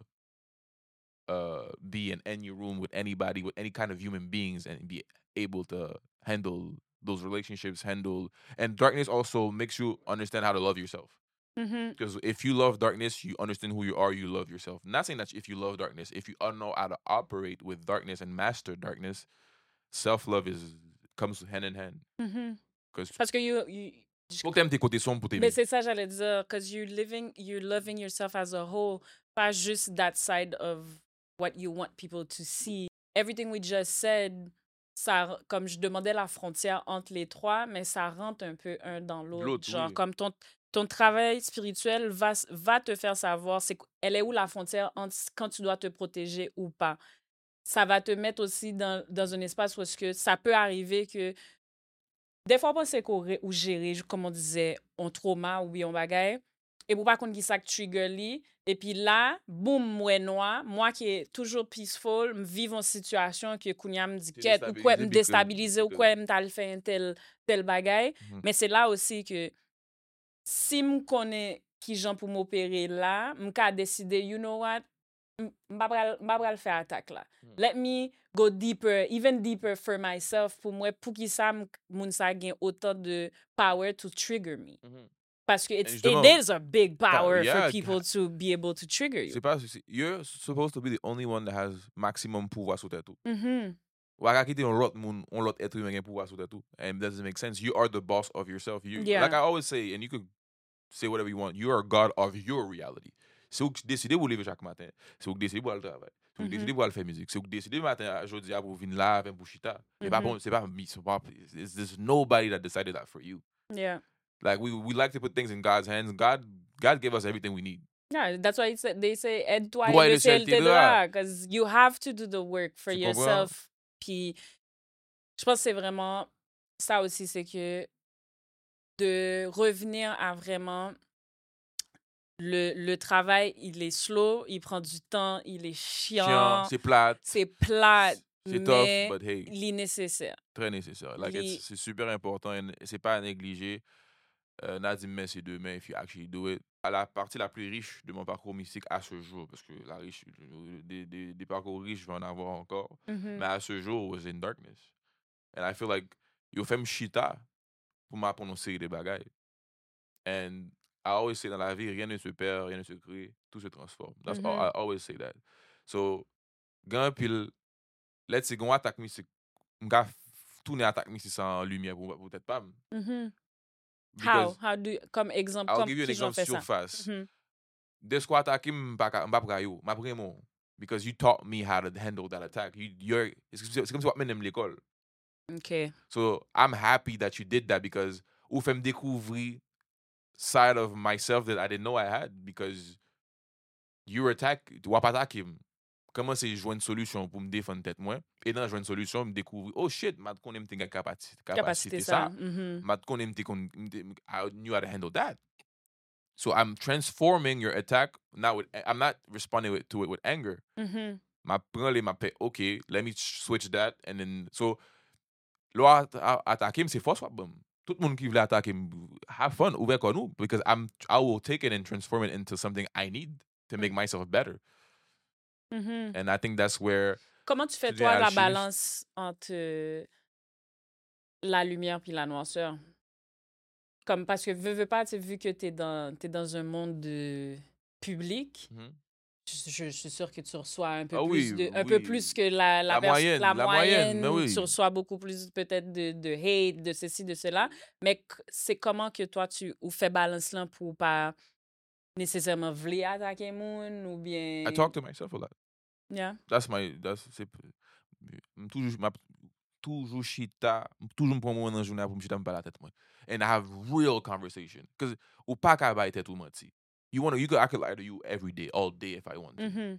uh, be in any room with anybody, with any kind of human beings, and be able to handle those relationships, handle... And darkness also makes you understand how to love yourself. Because mm-hmm. if you love darkness, you understand who you are, you love yourself. I'm not saying that if you love darkness, if you know how to operate with darkness and master darkness, self-love is comes hand in hand. Mm-hmm. Parce que you... you faut que t'aimes tes côtés sombres pour t'aimer. Mais c'est ça j'allais dire, because you're living, you're loving yourself as a whole, pas juste that side of what you want people to see. Everything we just said, ça, comme je demandais la frontière entre les trois, mais ça rentre un peu un dans l'autre. L'autre, genre, oui. Comme ton, ton travail spirituel va, va te faire savoir c'est, elle est où la frontière entre quand tu dois te protéger ou pas. Ça va te mettre aussi dans, dans un espace où est-ce que ça peut arriver que des fois, on sait qu'on ou gérer, comme on disait, un trauma ou bien un bagay, et pour pas qu'on qui ça trigger li, et puis là, boum, moi noir, moi qui est toujours peaceful, me vivre en situation que kounya me dit quête ou quoi me déstabiliser ou quoi me t'al fait un tel tel bagay, mm-hmm. mais c'est là aussi que si me connais qui gens pour m'opérer là, me ka décider, you know what, m'pa pral faire attaque là. Mm. Let me go deeper, even deeper for myself, pour moi, pour qui ça, moun sa gen autant de power to trigger me. Mm-hmm. Parce que it's, it is a big power yeah, for people to be able to trigger you. C'est pas, you're supposed to be the only one that has maximum pouvoir sur tête tout. Mm-hmm. Ou à quitter on l'autre moun, on l'autre être humain gen pouvoir sur tête tout. And it doesn't make sense. You are the boss of yourself. You, yeah. Like I always say, and you could say whatever you want, you are God of your reality. C'est vous qui décidez de vous lever chaque matin. C'est vous qui décidez pour aller travailler. C'est vous qui décidez pour aller faire musique. C'est vous qui décidez matin aujourd'hui pour venir là pour chita. C'est pas bon, c'est pas c'est pas there's nobody that decided that for you. Yeah. Like we we like to put things in God's hands. God God gave us everything we need. Yeah, that's why it's, they say aide-toi et le te donnera, because you have to do the work for tu yourself. Puis je pense que c'est vraiment ça aussi, c'est que de revenir à vraiment Le, le travail, il est slow, il prend du temps, il est chiant. chiant c'est plate. C'est plate, c'est mais tough, but hey, il est nécessaire. Très nécessaire. Like les... c'est super important et c'est pas à négliger. Euh, Nadim met ses deux mains if you actually do it. À la partie la plus riche de mon parcours mystique à ce jour, parce que la riche, des, des, des parcours riches, je vais en avoir encore. Mm-hmm. Mais à ce jour, was in darkness. And I feel like, yo fait m'chita pour m'apprendre une série de bagailles. And I always say dans la vie, rien ne se perd, rien ne se crée, tout se transforme. That's mm-hmm. all, I always say that. So, quand pile, let's say, quand attaque mystique, m'ga tourner attaque mystique sans lumière, peut-être pas. Mm-hmm. How? How do you, comme exemple, I'll comme give you an example surface. Mm-hmm. Des quoi attaque m'pa m'pa yo, m'a vraiment because you taught me how to handle that attack. You you're c'est comme si what m'aime l'école. Okay. So, I'm happy that you did that because ou fait me découvrir side of myself that I didn't know I had because you attack, tu vas pas attaquer. Comment c'est jouer une solution pour me défendre tête moi et dans jouer une solution me découvrir oh shit m'a connais m'te capacité capacité ça m'a connais m'te I knew how to handle that. So I'm transforming your attack now with, I'm not responding with, to it with anger. Mm-hmm. M'a prend les m'a fait okay let me switch that and then so là attaquer c'est force bon. Tout le monde qui veut attaquer have fun ouvert comme nous because I'm I will take it and transform it into something I need to make myself better. Mhm. And I think that's where Comment tu fais, tu deviens toi, la alchimiste. balance entre euh, la lumière puis la noirceur? Comme, parce que, veux, veux pas, tu sais, vu que t'es dans, t'es dans un monde de public, Mhm. je, je- je suis sûre que tu reçois un peu Ah plus oui, de, un peu oui. plus que la, la, La pers- moyenne, la la moyenne, mais moyenne, tu oui. reçois beaucoup plus peut-être de, de hate, de ceci, de cela. Mais c- c'est comment que toi, tu ou fais balance là pour pas nécessairement vouloir attaquer moun ou bien... I talk to myself a lot. Yeah. That's my, that's, c'est, m toujours, m'a toujours chita, toujours me prends mon dans journée pour me chita me parler la tête moi. And I have real conversation. Because ou pas qu'à bailler tête ou menti. You wanna, you could, I could lie to you every day, all day if I want to. Mhm.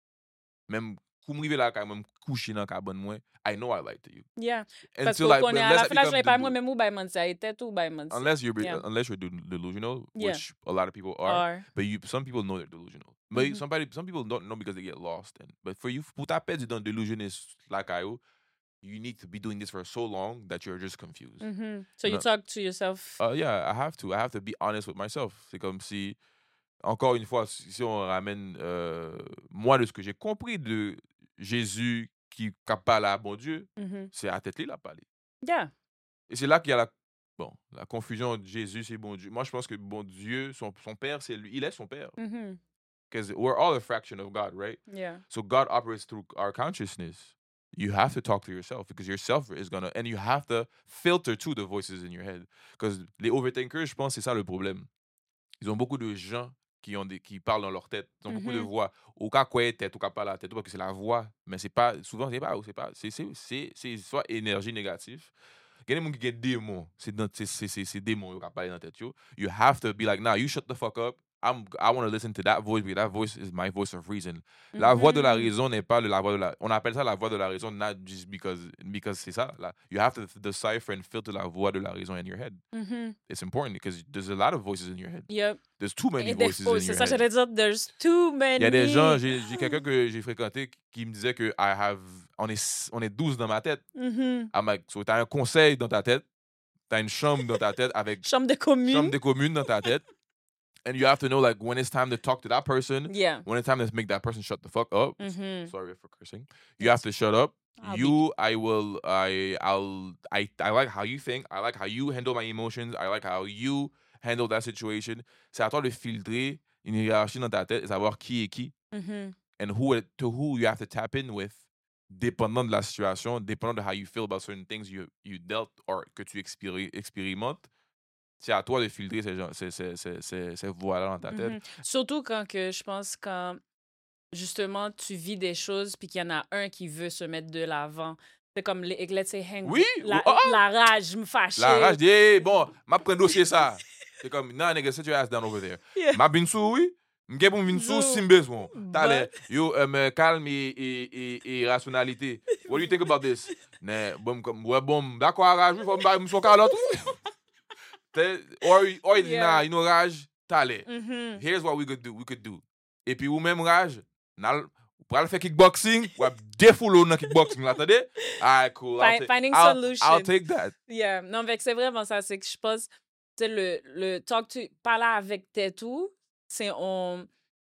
Même, pour me river là, quand même coucher dans cabane moi, I know I lie to you. Yeah. Parce Until qu'on I, connaît à unless la I fin, là, je become l'ai pas delu- moi-même ou by menti, à tête ou by menti. unless you're, Yeah. unless you're del- delusional, Yeah. which a lot of people are. Or, But you, some people know they're delusional. But Mhm. somebody, some people don't know because they get lost. And but for you, pour ta pète dans delusionist like I do, you need to be doing this for so long that you're just confused. Mhm. So you No. talk to yourself. Uh, yeah, I have to. I have to be honest with myself. C'est comme si, encore une fois, si si on ramène euh, moi de ce que j'ai compris de Jésus qui qui parle à bon Dieu, Mhm. c'est à tête il a parlé. Yeah. Et c'est là qu'il y a la bon la confusion de Jésus c'est bon Dieu. Moi je pense que bon Dieu, son, son père c'est lui, il est son père. Mhm. Because we're all a fraction of God, right? Yeah. So God operates through our consciousness. You have to talk to yourself because yourself is gonna, and you have to filter too the voices in your head. Because les overthinkers, je pense, c'est ça le problème. Ils ont beaucoup de gens qui ont des, qui parlent dans leur tête. Ils ont beaucoup de Mhm. voix. Au cas quoi tête, au cas pas la tête, parce que c'est la voix, mais c'est pas souvent c'est pas, c'est pas, c'est c'est c'est c'est soit énergie négative. Il y a des gens qui ont des démons. C'est dans- c'est c'est c'est c'est démons qui parlent dans la tête. Yo. You have to be like, nah, you shut the fuck up. I'm, I want to listen to that voice because that voice is my voice of reason. La voix de la Mhm. raison n'est pas la voix de la... On appelle ça la voix de la raison, not just because, because c'est ça. Là. You have to decipher and filter la voix de la raison in your head. Mhm. It's important because there's a lot of voices in your head. Yep. There's too many Et des voices fois, in c'est your ça, head. j'allais dire, there's too many. Il y a des gens, j'ai j'ai quelqu'un que j'ai fréquenté qui me disait que I have, on est, on est douze dans ma tête. Mhm. I'm like, so t'as un conseil dans ta tête, t'as une chambre dans ta tête avec Chambre de commune. chambre de commune dans ta tête. And you have to know, like, when it's time to talk to that person, Yeah. when it's time to make that person shut the fuck up. Mhm. Sorry for cursing. You have to shut up. I'll you, I will, I, I'll, I, I like how you think. I like how you handle my emotions. I like how you handle that situation. C'est à toi de filtrer une hiérarchie dans ta tête et savoir qui est qui. Mhm. And who it- to who you have to tap in with, dépendant de la situation, dépendant de how you feel about certain things you, you dealt or que tu expéri- expérimentes. C'est à toi de filtrer ces, gens- ces, ces, ces, ces, ces voix-là dans ta tête. Mhm. Surtout quand que je pense quand justement tu vis des choses puis qu'il y en a un qui veut se mettre de l'avant. C'est comme les let's say hang Oui, la, oh, oh. la rage, me fâcher. La rage dit, hey, bon, m'a pris un dossier ça. C'est comme, non, nigga, sit your ass down over there. Yeah. M'a bin sou, oui. M'gè pou m'vin sou, Zo. si m'besoin. T'allez, But- yo, euh, me calme et, et, et, et rationalité. What do you think about this? Ne, bon, comme, ouais, bon, d'accord, rage, oui, faut m'ba m'son calotte, oui. Te- Or, or, il dit, Yeah. nah, you know, rage, t'allez. Mhm. Here's what we could do, we could do. Et puis, ou même rage, nal, pour aller faire kickboxing, ou ap défoulou dans kickboxing, là, t'entendez? Ah, cool. I'll Fi- ta- finding I'll- solution. I'll take that. Yeah. Non, mais c'est vraiment ça. C'est que je pense, tu sais, le, le talk to, parler avec tes tout, c'est on.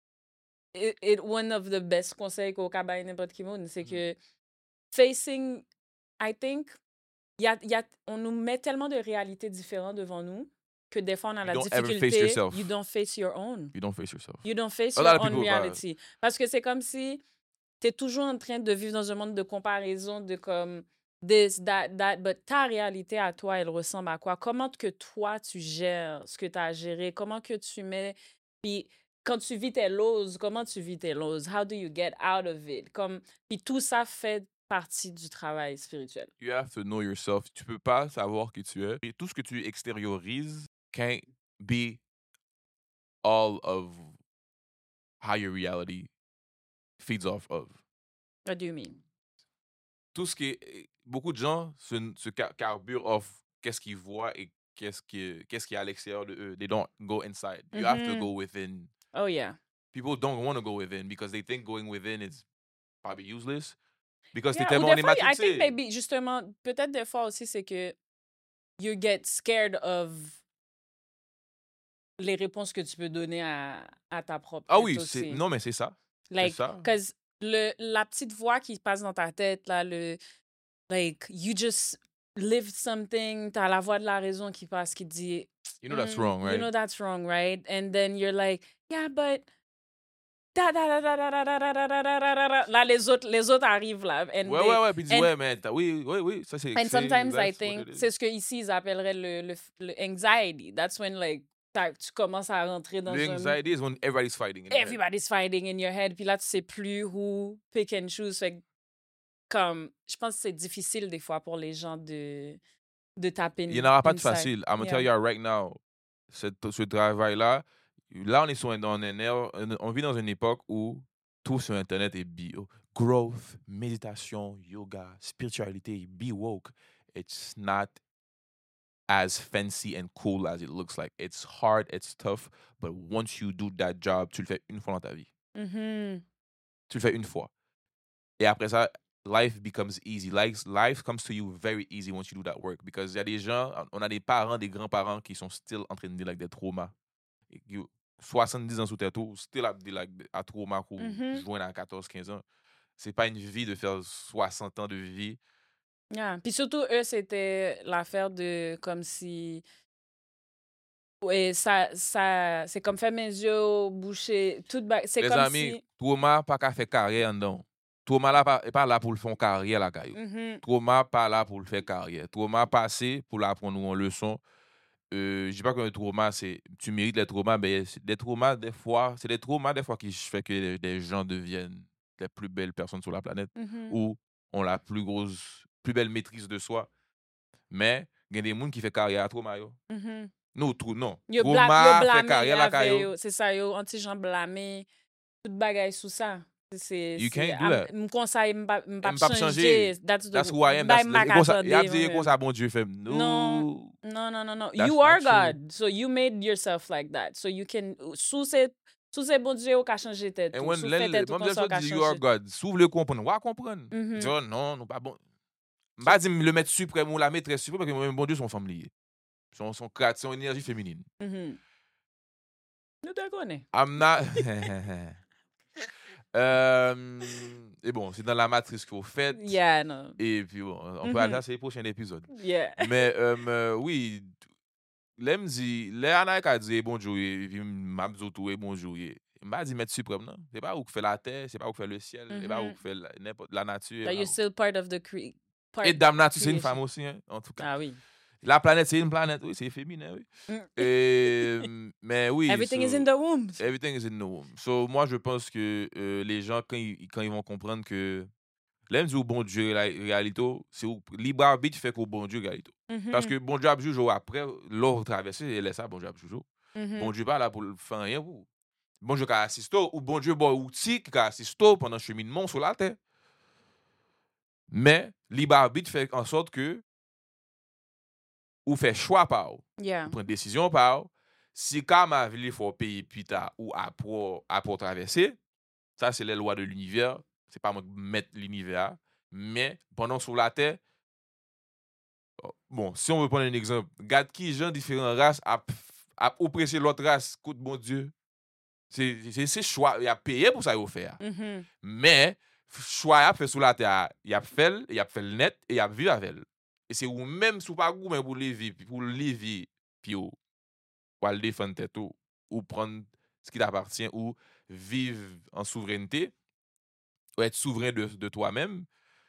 It, it, one of the best conseils qu'au cabaye n'importe qui monde, c'est que facing, I think, y a, y a, on nous met tellement de réalités différentes devant nous que des fois on a You la don't ever face difficulté. yourself. You don't face your own. You don't face yourself. You don't face A your lot of own people, uh, reality. Parce que c'est comme si tu es toujours en train de vivre dans un monde de comparaison, de comme this, that, that, but ta réalité à toi, elle ressemble à quoi? Comment que toi, tu gères ce que tu as à gérer? Comment que tu mets... Puis quand tu vis tes lows, comment tu vis tes lows? How do you get out of it? Comme... Puis tout ça fait partie du travail spirituel. You have to know yourself. Tu peux pas savoir qui tu es. Et tout ce que tu extériorises can't be all of how your reality feeds off of. What do you mean? Tout ce qui est... Beaucoup de gens se, se car- carburent off qu'est-ce qu'ils voient et qu'est-ce qui, qu'est-ce qui est à l'extérieur de eux. They don't go inside. You have to Mhm. go within. Oh yeah. People don't want to go within because they think going within is probably useless. Because Yeah, t'es ou tellement des fois, I matrixé. think maybe, justement, peut-être des fois aussi, c'est que you get scared of les réponses que tu peux donner à, à ta propre Ah tête oui, aussi. c'est, non, mais c'est ça. Like, ça. cause le, la petite voix qui passe dans ta tête, là, le, like, you just lived something, t'as la voix de la raison qui passe, qui dit, You know that's mm, wrong, you right? know that's wrong, right? And then you're like, yeah, but, da, da, da, da, da, da, da, da, da, da, da, da, da. Là, les autres, les autres arrivent, là. And Ouais, they, ouais, ouais, puis dis, and, ouais, mais t'as- oui, oui, oui, ça c'est, and c'est, sometimes I that's what think, it is. c'est ce que ici, ils appelleraient le, le, le anxiety. That's when, like, t'as- tu commences à rentrer dans Le un... anxiety is when everybody's fighting. in your head. Everybody's fighting in your head. Puis là, tu sais plus who pick and choose. Fait que, comme, je pense que c'est difficile des fois pour les gens de, de taper Il n'y en aura pas de inside. facile. I'm gonna Yeah. tell you right now, cette- ce travail-là, là, on est sur un, dans un air- on vit dans une époque où tout sur Internet est bio. Growth, méditation, yoga, spiritualité, be woke. It's not as fancy and cool as it looks like. It's hard, it's tough, but once you do that job, tu le fais une fois dans ta vie. Mhm. Tu le fais une fois. Et après ça, life becomes easy. Life, life comes to you very easy once you do that work. Because il y a des gens, on a des parents, des grands-parents qui sont still en train de deal avec des traumas. Et you- soixante-dix ans sous tête, still à deal avec à trauma qu'on Mhm. joint à quatorze quinze ans. C'est pas une vie de faire soixante ans de vie. Yeah. Puis surtout, eux, c'était l'affaire de comme si. Ouais, ça, ça, c'est comme faire mes yeux boucher. Tout ba- C'est Les comme amis, si. trauma pas qu'à faire carrière en dedans. Trauma là pas, est pas là pour le faire carrière la caillou. Mhm. Trauma pas là pour le faire carrière. Trauma passé pour l'apprendre une leçon. Euh, je dis pas que le trauma, c'est tu mérites les traumas, mais c'est des traumas, des fois, c'est des traumas, des fois, qui fait que des, des gens deviennent les plus belles personnes sur la planète Mhm. ou ont la plus grosse, plus belle maîtrise de soi. Mais il y a des gens qui font carrière à trauma. Yo. Mhm. Non, trou, non. Yo, bla, yo Trauma fait blâmé carrière la avec caillou. yo. C'est ça, yo. Anti-gens blâmé. Tout bagaille sous ça. C'est. You c'est- can't do am- that. M conseil, m pa m pa M pa changer. changer. That's, the, That's who I am. Bah, That's, m pa that's, attendre, y a dit moi-même. comme ça, bon Dieu fait. No. Non. Non, non, non, non. That's You are not true. God. So you made yourself like that. So you can. Sous ces, sous ces bon Dieu, ou ka changer tête. And tout. when Sous len- fait tête, tout même comme ça, les ou ka autres disent you are changer. God, s'ouvre le comprendre, wa comprendre. Mhm. Dis, oh, non, non, pas bon. M'a dit le maître suprême ou la maîtresse suprême, parce que moi-même, bon Dieu, sont femmes liées. Sont, sont, créat- sont énergie féminine. Mhm. Nous te connais. I'm not... Euh, et bon, c'est dans la matrice qu'il faut faire. Yeah, non. Et puis bon, on peut Mhm. aller à ces prochains épisodes. Yeah. Mais euh, euh, oui, l'aime dit, les anaïs a dit bonjour, et puis m'abzou tout et bonjour. Il m'a dit maître suprême, non? C'est pas où que fait la terre, c'est pas où que fait le ciel, c'est pas où Mhm. que fait la, n'importe la nature. That you're still part of the cre- part Et Dame Nature, c'est une creation. femme aussi, hein, en tout cas. Ah oui. La planète, c'est une planète, oui, c'est féminin, oui. Mm. Et, euh, mais oui. Everything so- is in the womb. Everything is in the womb. So, moi, je pense que euh, les gens, quand ils, quand ils vont comprendre que l'aime du bon Dieu, la réalité, c'est au libre arbitre fait qu'au bon Dieu, réalité. Parce que bon Dieu a toujours après, l'or traversé, et laisse ça, bon Dieu a toujours. Mhm. Bon Dieu pas là pour faire rien pour. Bon Dieu qui assiste, ou bon Dieu bon outil qui assiste pendant le cheminement sur la terre. Mais libre arbitre fait en sorte que ou fait choix par ou, Yeah. ou prend décision par ou. Si comme a il faut payer plus tard ou après après traverser, ça c'est les lois de l'univers, c'est pas moi qui mettre l'univers, mais pendant sur la terre, bon, si on veut prendre un exemple, regarde qui gens différentes races a a oppressé l'autre race, côte bon Dieu. C'est c'est c'est choix, il a payé pour ça il faire. Mhm. Mais choix a fait sur la terre, il a fait, il a fait le net et il a vécu avec elle. Et c'est ou même sous pas goût mais pour lever pour lever puis ou pour aller défendre tête ou ou prendre ce qui t'appartient ou vivre en souveraineté ou être souverain de, de toi-même.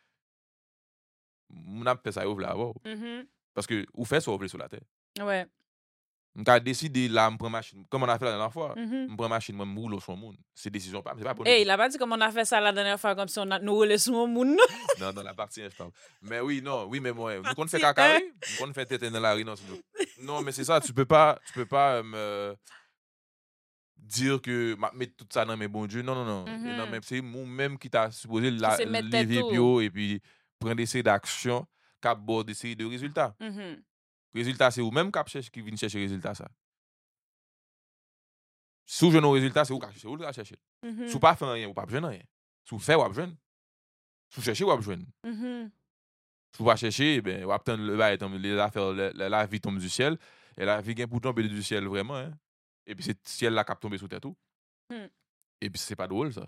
On a fait ça ouvre là Mhm. parce que ou fait ça ouvre sur la terre. Ouais. On a décidé là me prendre machine comme on a fait la dernière fois. Mhm. Me prendre machine moi me roule sur monde. C'est décision pas c'est pas pour Hey, il a pas dit comment on a fait ça la dernière fois, comme si on a nous roulé sur mon monde. non, dans la partie un, je parle. Mais oui, non, oui, mais moi, vous comptez Partie caca, un. oui? Vous comptez faire tête dans la rue, non, c'est nous. Non, mais c'est ça, tu peux pas, tu peux pas euh, me dire que ma- mettre tout ça dans mes bons dieux. Non, non, non. Mhm. Non, mais c'est moi-même qui t'a supposé la c'est mettre tête lever tout. bio et puis prendre des séries d'actions, cap bord des séries de résultats. Mhm. Résultat, c'est vous-même qui cherche qui vient chercher résultat ça. Si vous avez un résultat, c'est vous qui cherchez, vous qui cherchez. Mhm. Si vous pas fait rien, vous pas besoin de rien. Si vous faites, vous pas besoin. Si vous cherchez, vous pas besoin. Mhm. Si vous va chercher, ben, vous attendre le bail tombe, les affaires, la, la, la vie tombe du ciel. Et la vie vient pour tomber du ciel, vraiment. Hein. Et puis, c'est le ciel là qui a tombé sous tête tout. Hmm. Et puis, c'est pas drôle, ça.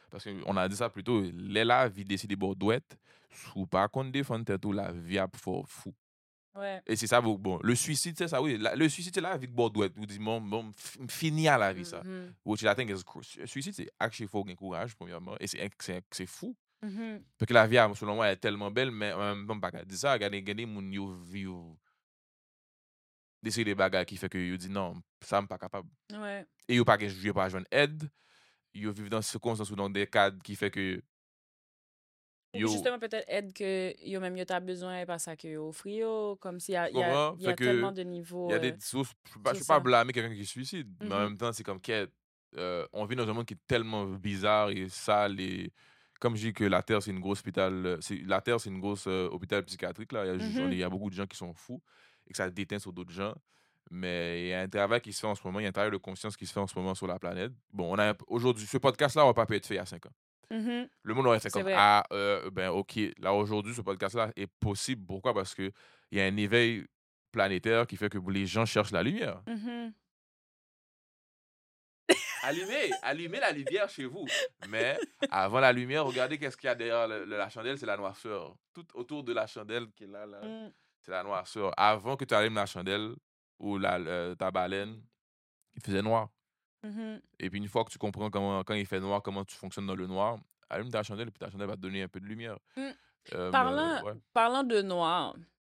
Parce qu'on a dit ça plus tôt, les la vie décide de douette, ou pas qu'on défend tête ou la vie a pour fou. Ouais. Et c'est ça, bon, le suicide, c'est ça, oui. La, le suicide, c'est la vie que douette. Vous dites, bon, bon, fini à la vie, ça. Mm-hmm. Which I think is, suicide, c'est actually faut gagner courage, premièrement. Et c'est, c'est, c'est fou. Mm-hmm. Parce que la vie, selon moi, est tellement belle, mais en même temps, pas qu'à dire ça, regardez, regardez, mon yo vivre d'essayer des bagages qui fait que yo dit non, ça me pas capable. Ouais. Et yo pas que je pas joindre aide, yo vivre dans des circonstances ou dans des cadres qui fait que yo... Ou justement peut-être aide que yo même yo t'as besoin et pas ça que yo offre yo, comme s'il y a, il y a, il y a tellement de niveaux. Il y a des euh, sources, je ne suis pas blâmer quelqu'un qui se suicide, mm-hmm. mais en même temps, c'est comme qu'elle, euh, on vit dans un monde qui est tellement bizarre et sale et comme je dis que la Terre, c'est une grosse hôpital, c'est, la Terre, c'est une grosse euh, hôpital psychiatrique, là. Il y, a, mm-hmm. il y a beaucoup de gens qui sont fous et que ça déteint sur d'autres gens. Mais il y a un travail qui se fait en ce moment, il y a un travail de conscience qui se fait en ce moment sur la planète. Bon, on a aujourd'hui, ce podcast-là n'aurait pas pu être fait il y a cinq ans. Mm-hmm. Le monde aurait fait comme, ah, euh, ben ok, là aujourd'hui, ce podcast-là est possible. Pourquoi? Parce qu'il y a un éveil planétaire qui fait que les gens cherchent la lumière. Mm-hmm. Allumez, allumez la lumière chez vous. Mais avant la lumière, regardez qu'est-ce qu'il y a derrière le, le, la chandelle, c'est la noirceur. Tout autour de la chandelle qui est là, là mm. c'est la noirceur. Avant que tu allumes la chandelle ou la, euh, ta baleine, il faisait noir. Mm-hmm. Et puis une fois que tu comprends comment, quand il fait noir, comment tu fonctionnes dans le noir, allume ta chandelle et puis ta chandelle va te donner un peu de lumière. Mm. Euh, parlant, ouais. parlant de noir,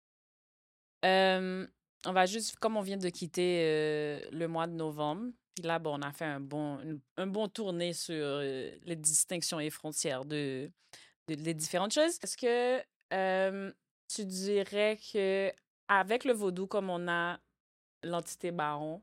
euh, on va juste, comme on vient de quitter euh, le mois de novembre, puis là, bon, on a fait un bon, une, un bon tournée sur euh, les distinctions et frontières de, de, des différentes choses. Est-ce que euh, tu dirais que avec le vaudou, comme on a l'entité baron,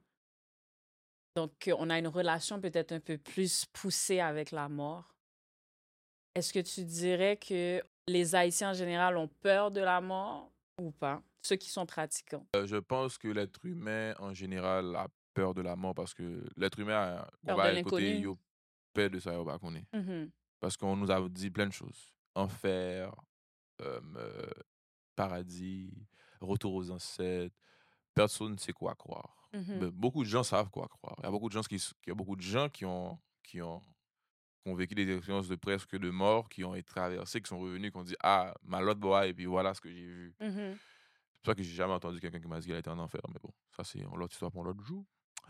donc on a une relation peut-être un peu plus poussée avec la mort, est-ce que tu dirais que les Haïtiens en général ont peur de la mort ou pas, ceux qui sont pratiquants? Euh, je pense que l'être humain en général a peur de la mort parce que l'être humain a peur de l'inconnu. Yo, peur de ça, yo, pas qu'on est. Mm-hmm. Parce qu'on nous a dit plein de choses. Enfer, euh, euh, paradis, retour aux ancêtres. Personne ne sait quoi croire. Mm-hmm. Mais beaucoup de gens savent quoi croire. Il y a beaucoup de gens qui, il y a beaucoup de gens qui ont, qui ont, qui ont vécu des expériences de presque de mort, qui ont été traversées, qui sont revenus, qui ont dit ah, ma l'autre boy, et puis voilà ce que j'ai vu. Mm-hmm. C'est pour ça que j'ai jamais entendu quelqu'un qui m'a dit qu'elle était en enfer, mais bon, ça c'est l'autre histoire pour l'autre jour.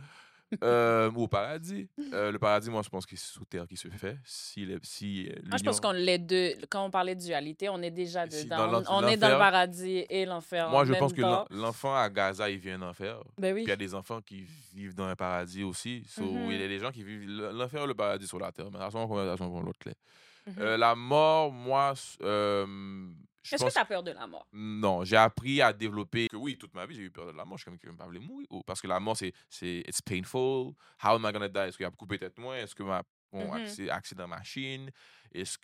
euh, ou au paradis. Euh, le paradis, moi, je pense que c'est sous terre qui se fait. Si, les, si euh, ah, je pense qu'on les deux, quand on parlait de dualité, on est déjà dedans. Si on, on est dans le paradis et l'enfer. Moi, en je même pense temps. que l'enfant à Gaza, il vient en enfer. Ben oui. Puis il y a des enfants qui vivent dans un paradis aussi. So, mm-hmm. Il y a des gens qui vivent l'enfer ou le paradis sur la terre. Mais à son conversation pour l'autre clé. Mm-hmm. Euh, la mort, moi. Euh, Est-ce que tu as peur de la mort? Non, j'ai appris à développer que oui, toute ma vie, j'ai eu peur de la mort. Je suis comme qui ne veut pas mourir. Parce que la mort, c'est, c'est it's painful. How am I gonna die? Est-ce qu'il y a coupé tête moi? Est-ce que ma bon, mm-hmm. accident machine? Est-ce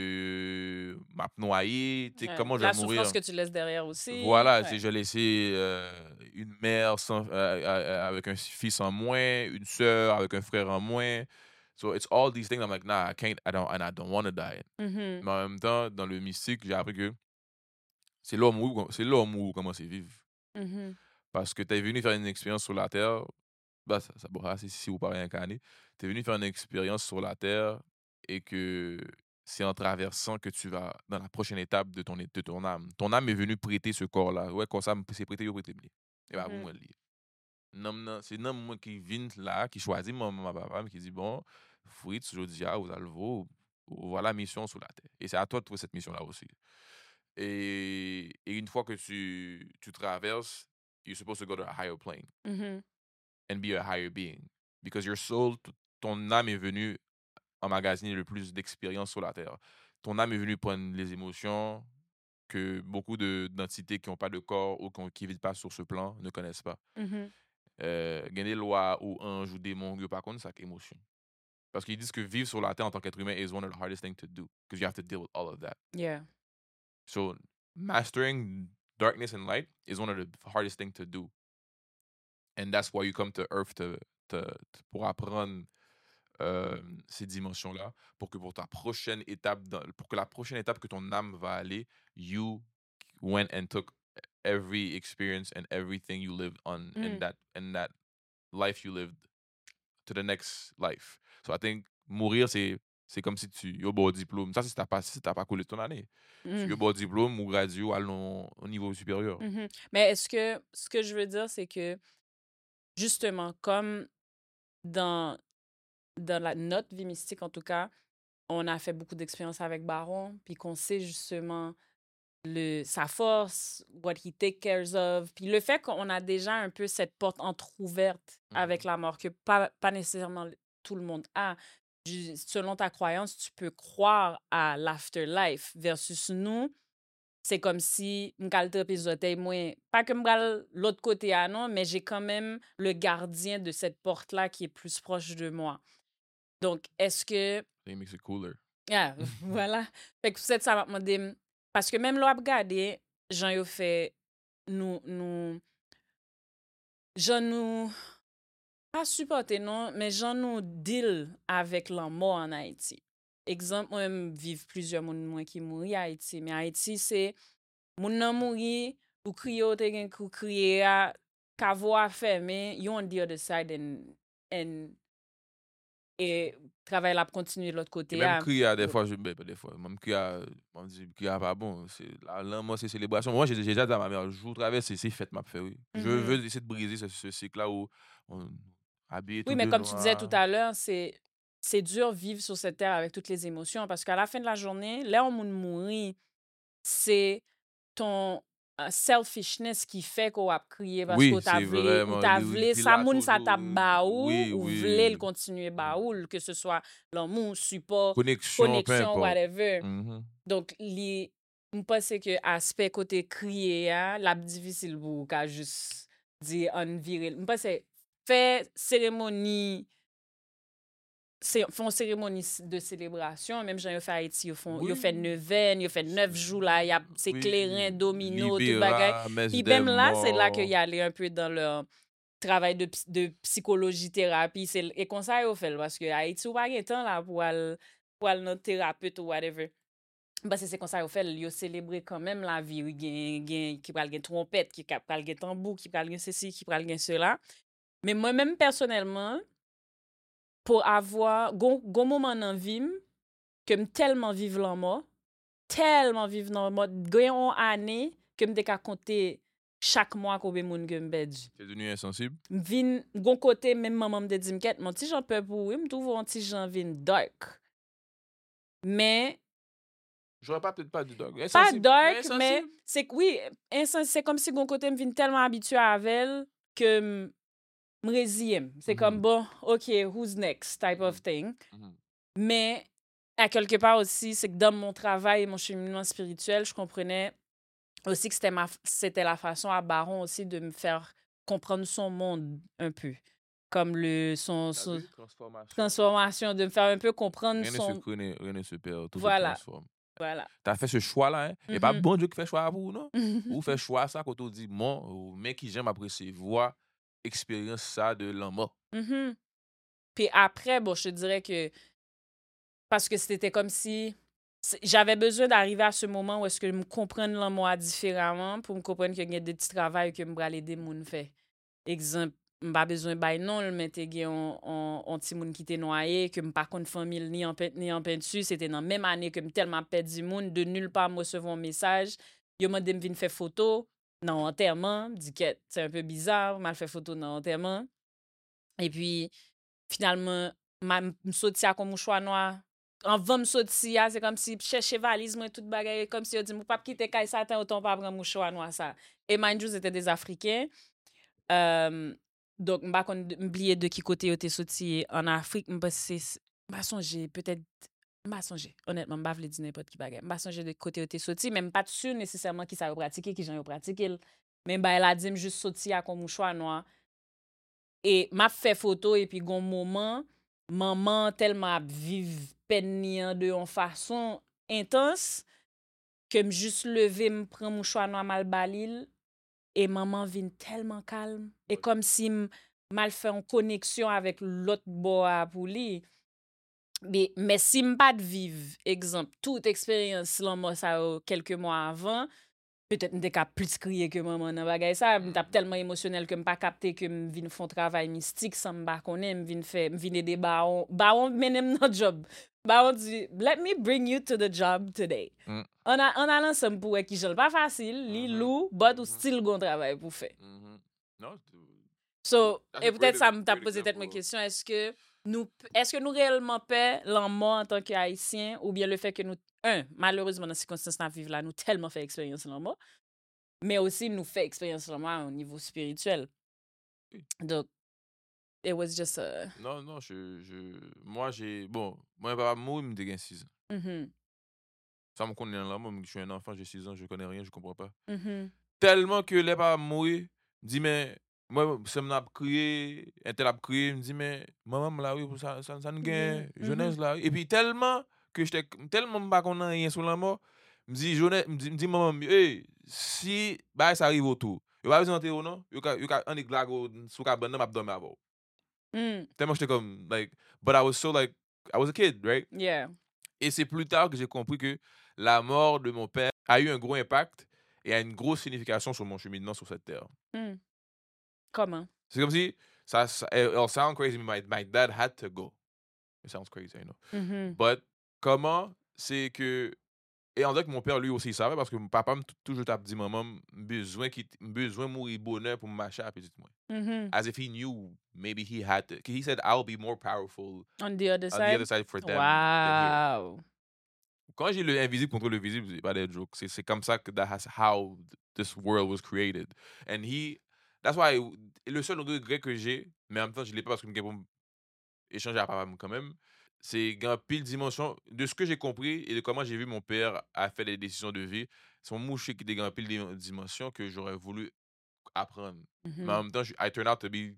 que m'a noyé? Ouais. Comment la je vais mourir? La souffrance que tu laisses derrière aussi. Voilà, ouais. Si je laissais euh, une mère sans, euh, avec un fils en moins, une sœur avec un frère en moins. So it's all these things. I'm like, nah, I can't, I don't, and I don't want to die. Mm-hmm. Mais en même temps, dans le mystique, j'ai appris que c'est l'homme où, c'est l'homme où commence à vivre. Mm-hmm. Parce que tu es venu faire une expérience sur la Terre, bah, ça, ça bon, c'est si vous parlez incarné, tu es venu faire une expérience sur la Terre et que c'est en traversant que tu vas dans la prochaine étape de ton, de ton âme. Ton âme est venue prêter ce corps-là. Ouais, quand ça c'est prêté, il prêté. Et bien, vous me le dites. C'est un homme qui vient là, qui choisit mon maman, papa, mais qui dit bon, Fritz, je dis, ah, vous allez voir, voilà la mission sur la Terre. Et c'est à toi de trouver cette mission-là aussi. Et, et une fois que tu, tu traverses, you're supposed to go to a higher plane mm-hmm. and be a higher being. Because your soul, ton âme est venue emmagasiner le plus d'expérience sur la Terre. Ton âme est venue prendre les émotions que beaucoup de, d'entités qui n'ont pas de corps ou qui ne vivent pas sur ce plan ne connaissent pas. Mm-hmm. Euh, gagner loi ou ange ou démon, par contre, c'est émotion. Parce qu'ils disent que vivre sur la Terre en tant qu'être humain is one of the hardest things to do. Because you have to deal with all of that. Yeah. So mastering darkness and light is one of the hardest things to do. And that's why you come to Earth to, to, to, pour apprendre euh, ces dimensions-là, pour que pour ta prochaine étape, dans, pour que la prochaine étape que ton âme va aller, you went and took every experience and everything you lived on mm. in that in that life you lived to the next life. So I think mourir, c'est c'est comme si tu yo bon diplôme. Ça, c'est si t'as pas, si t'as pas collé ton année. Tu Mm. yo bon diplôme ou gradué ou allons au niveau supérieur. Mhm. Mais est-ce que ce que je veux dire, c'est que justement, comme dans, dans la, notre vie mystique, en tout cas, on a fait beaucoup d'expériences avec Baron, puis qu'on sait justement le, sa force, what he take cares of, puis le fait qu'on a déjà un peu cette porte entrouverte avec Mhm. la mort, que pas, pas nécessairement tout le monde a. Ju- Selon ta croyance, tu peux croire à l'afterlife versus nous. C'est comme si m'kal trempe zoteil moi pas que m'kal l'autre côté ah non mais j'ai quand même le gardien de cette porte là qui est plus proche de moi. Donc est-ce que It makes it cooler. ah, voilà. Fait que peut-être ça m'a demandé parce que même là regarder Jean yo fait nous nous Jean nous pas supporter non mais Jean nous deal avec la mort en Haïti. Exemple moi même vivre plusieurs monde moi qui mourir à Haïti mais Haïti c'est moun nan mouri, ou kriye ou te gen kou kriye a, ka vo a ferme, you on the other side and, and et travail la continue de l'autre Et côté même a. crier des fois, je ben, pas des fois, même crier, on dit crier pas bon, c'est là, là, moi c'est célébration. Moi j'ai j'ai déjà dit à ma mère, jour traverse c'est fête m'a fait oui. Je Mhm. veux essayer de briser ce, ce cycle là où on habille Oui, tout mais de comme tu disais tout noir. à l'heure, c'est c'est dur vivre sur cette terre avec toutes les émotions parce qu'à la fin de la journée, là où moun mouri, c'est ton euh, selfishness qui fait qu'on a crié parce Oui, qu'on t'a c'est vlé, ou vraiment t'a lui, vlé, puis sa là moun sa toujours t'a ba ou, oui, ou vlé le oui. continuer ba Mm. ou, que ce soit l'amour, support, Connexion, peu connexion, importe. whatever. Mhm. Donc, li, je pense que aspect côté crier, hein, la difficile pour qu'à juste dire on viril. Je pense que faire cérémonie, c'est font cérémonie de célébration, même gens yo fait Haïti, ils font ils fait Oui, neuvaine, ils fait neuf jours là, il y a c'est clairin, oui, domino, tout bagay. Libéra, messe Puis des même là, c'est là qu'il morts. y allait un peu dans leur travail de, ps- de psychologie thérapie, c'est et comme ça yo fait parce que Haïti ou pas gen temps là pour aller pour aller dans thérapeute ou whatever. Bah c'est comme ça yo fait, yo célébrer quand même la vie, oui, gen gen qui pral gen trompette, qui pral gen tambour, qui pral gen ceci, qui pral gen cela. Mais moi-même personnellement, pour avoir gon, gon moment dans vie que m tellement vive la mort, tellement vive dans mode gayon année que m de ka compter chaque mois combien moun que m perdu. C'est devenu insensible. M vin gon côté même maman me dit m'ket mon petit Jean peur pour oui, m trouve un petit Jean vin dark. Mais J'aurais pas peut-être pas du dog. pas Insensible, mais dark mais insensible. c'est que oui, insens- c'est comme si gon côté me vin tellement habitué avec elle que m m résille. C'est comme Mhm. bon, OK, who's next type of Mhm. thing. Mhm. Mais à quelque part aussi, c'est que dans mon travail et mon cheminement spirituel, je comprenais aussi que c'était ma c'était la façon à Baron aussi de me faire comprendre son monde un peu. Comme le son, T'as son vu? Transformation. transformation, de me faire un peu comprendre Rien ne se son. connaît, rien ne se perd, tout se Voilà, transforme. voilà. T'as fait ce choix-là, hein? Et pas Mhm. bon Dieu qui fait choix pour vous, non? Ou fait choix ça quand on dit, bon, mais qui j'aime apprécier, voir, expérience ça de l'amour. Mhm. Puis après, bon, je te dirais que parce que c'était comme si c'est- j'avais besoin d'arriver à ce moment où est-ce que je me comprenne le moi différemment pour me comprendre qu'il y a des petits travaux que je vais aider moun fait. Exemple, m'pa besoin bay non, mais te gen on on on ti moun qui était noyé que m'pa konn famille ni en pe- ni en peinture, c'était dans même année que m tellement perdu moun de nulle part me recevoir un message, yo m'a dem vinn faire photo dans enterrement, dit que c'est un peu bizarre, mal fait photo dans enterrement et puis finalement m'a m sorti à comme mouchoir noir. Avant me sorti c'est comme si chercher valise moi tout bagay comme si yo dit mou pas quitter kay satan autant pas prendre mouchoir noir ça. Et mind you c'était des africains. Euh, donc, je ne oublier de qui côté yo te sorti en Afrique. Je pense m'a songe peut-être m'a songe honnêtement m'a vle di n'importe qui bagay. M'a songe de côté yo te sorti, même pas sûr nécessairement qui ça yo pratiquer, qui j'en yo pratiquer. Mais bah elle a dit me juste sorti à comme mouchoir noir et m'a fait photo et puis gon moment maman tellement vive peine ni an de en façon intense que me juste lever me prend mouchoir noir mal balil. Et maman vient tellement calme. Et comme si m- mal fait en connexion avec l'autre bois pour lui. Mais, mais si m pas de vivre, exemple, toute expérience là, moi, ça, euh, quelques mois avant, peut-être m'était cap plus crier que maman dans bagay ça, m't'a tellement émotionnel que m pas capté que m vinn font travail mystique sans m ba connaît, m vinn faire m vinn aider baron, baron menem dans job bah, on dit, let me bring you to the job today. Mm. On a, on a l'ensemble pour qui je pas facile, li Mhm. lou, but ou Mhm. still gon travail pour faire. Mhm. Non, c'est- So, That's et a peut-être great ça ex- me t'a great posé peut-être ma example. question, est-ce que nous, est-ce que nous réellement paix l'amour en tant qu'Haïtiens, ou bien le fait que nous, un, malheureusement, dans ces circonstances nous vivons là, nous tellement fait expérience l'amour, mais aussi nous fait expérience l'amour au niveau spirituel. Oui. Donc, it was just a... Non, non, je, je... Moi, j'ai... Bon, moi, papa, moi, il me dit six ans. Mhm, Ça me connaît là, moi, je suis un enfant, j'ai six ans, je connais rien, je comprends pas. mhm, Tellement que les parents mourir, dit mais moi ça m'a crié, un tel a crié, me dit mais maman là oui ça ça ça nous gagne mhm, jeunesse mhm. là et puis tellement que j'étais tellement pas connait rien sur la mort, me dit jeunesse me dit me dit maman hey si bah ça arrive autour, yo pas besoin de non, yo ka yo ka on est glago sous cabane m'a dormir avant. Mm, Tellement j'étais comme like but I was so like I was a kid, right? yeah. Et c'est plus tard que j'ai compris que la mort de mon père a eu un gros impact et a une grosse signification sur mon cheminement sur cette terre. Mm. Comment? C'est comme si ça, ça it, it'll sound crazy, my, my dad had to go. It sounds crazy, I know. Mhm, But comment c'est que et on dirait que mon père lui aussi il savait parce que mon papa m'a tou- toujours t'a dit maman besoin qui besoin mourir bonheur pour me marcher à petit moi. mhm. As if he knew maybe he had to. He said I'll be more powerful On the other on the side? other side for them than here. Wow. Quand j'ai le invisible contre le visible, c'est pas des jokes. C'est c'est comme ça que that has how this world was created. And he, that's why, le seul regret que j'ai, mais en même temps, je l'ai pas parce que je pour échanger à papa quand même, c'est qu'il y a pile dimension de ce que j'ai compris et de comment j'ai vu mon père a fait des décisions de vie. Son mouché qui était grand pile dim- dimension que j'aurais voulu apprendre. Mais en Mhm, même temps, je- I turned out to be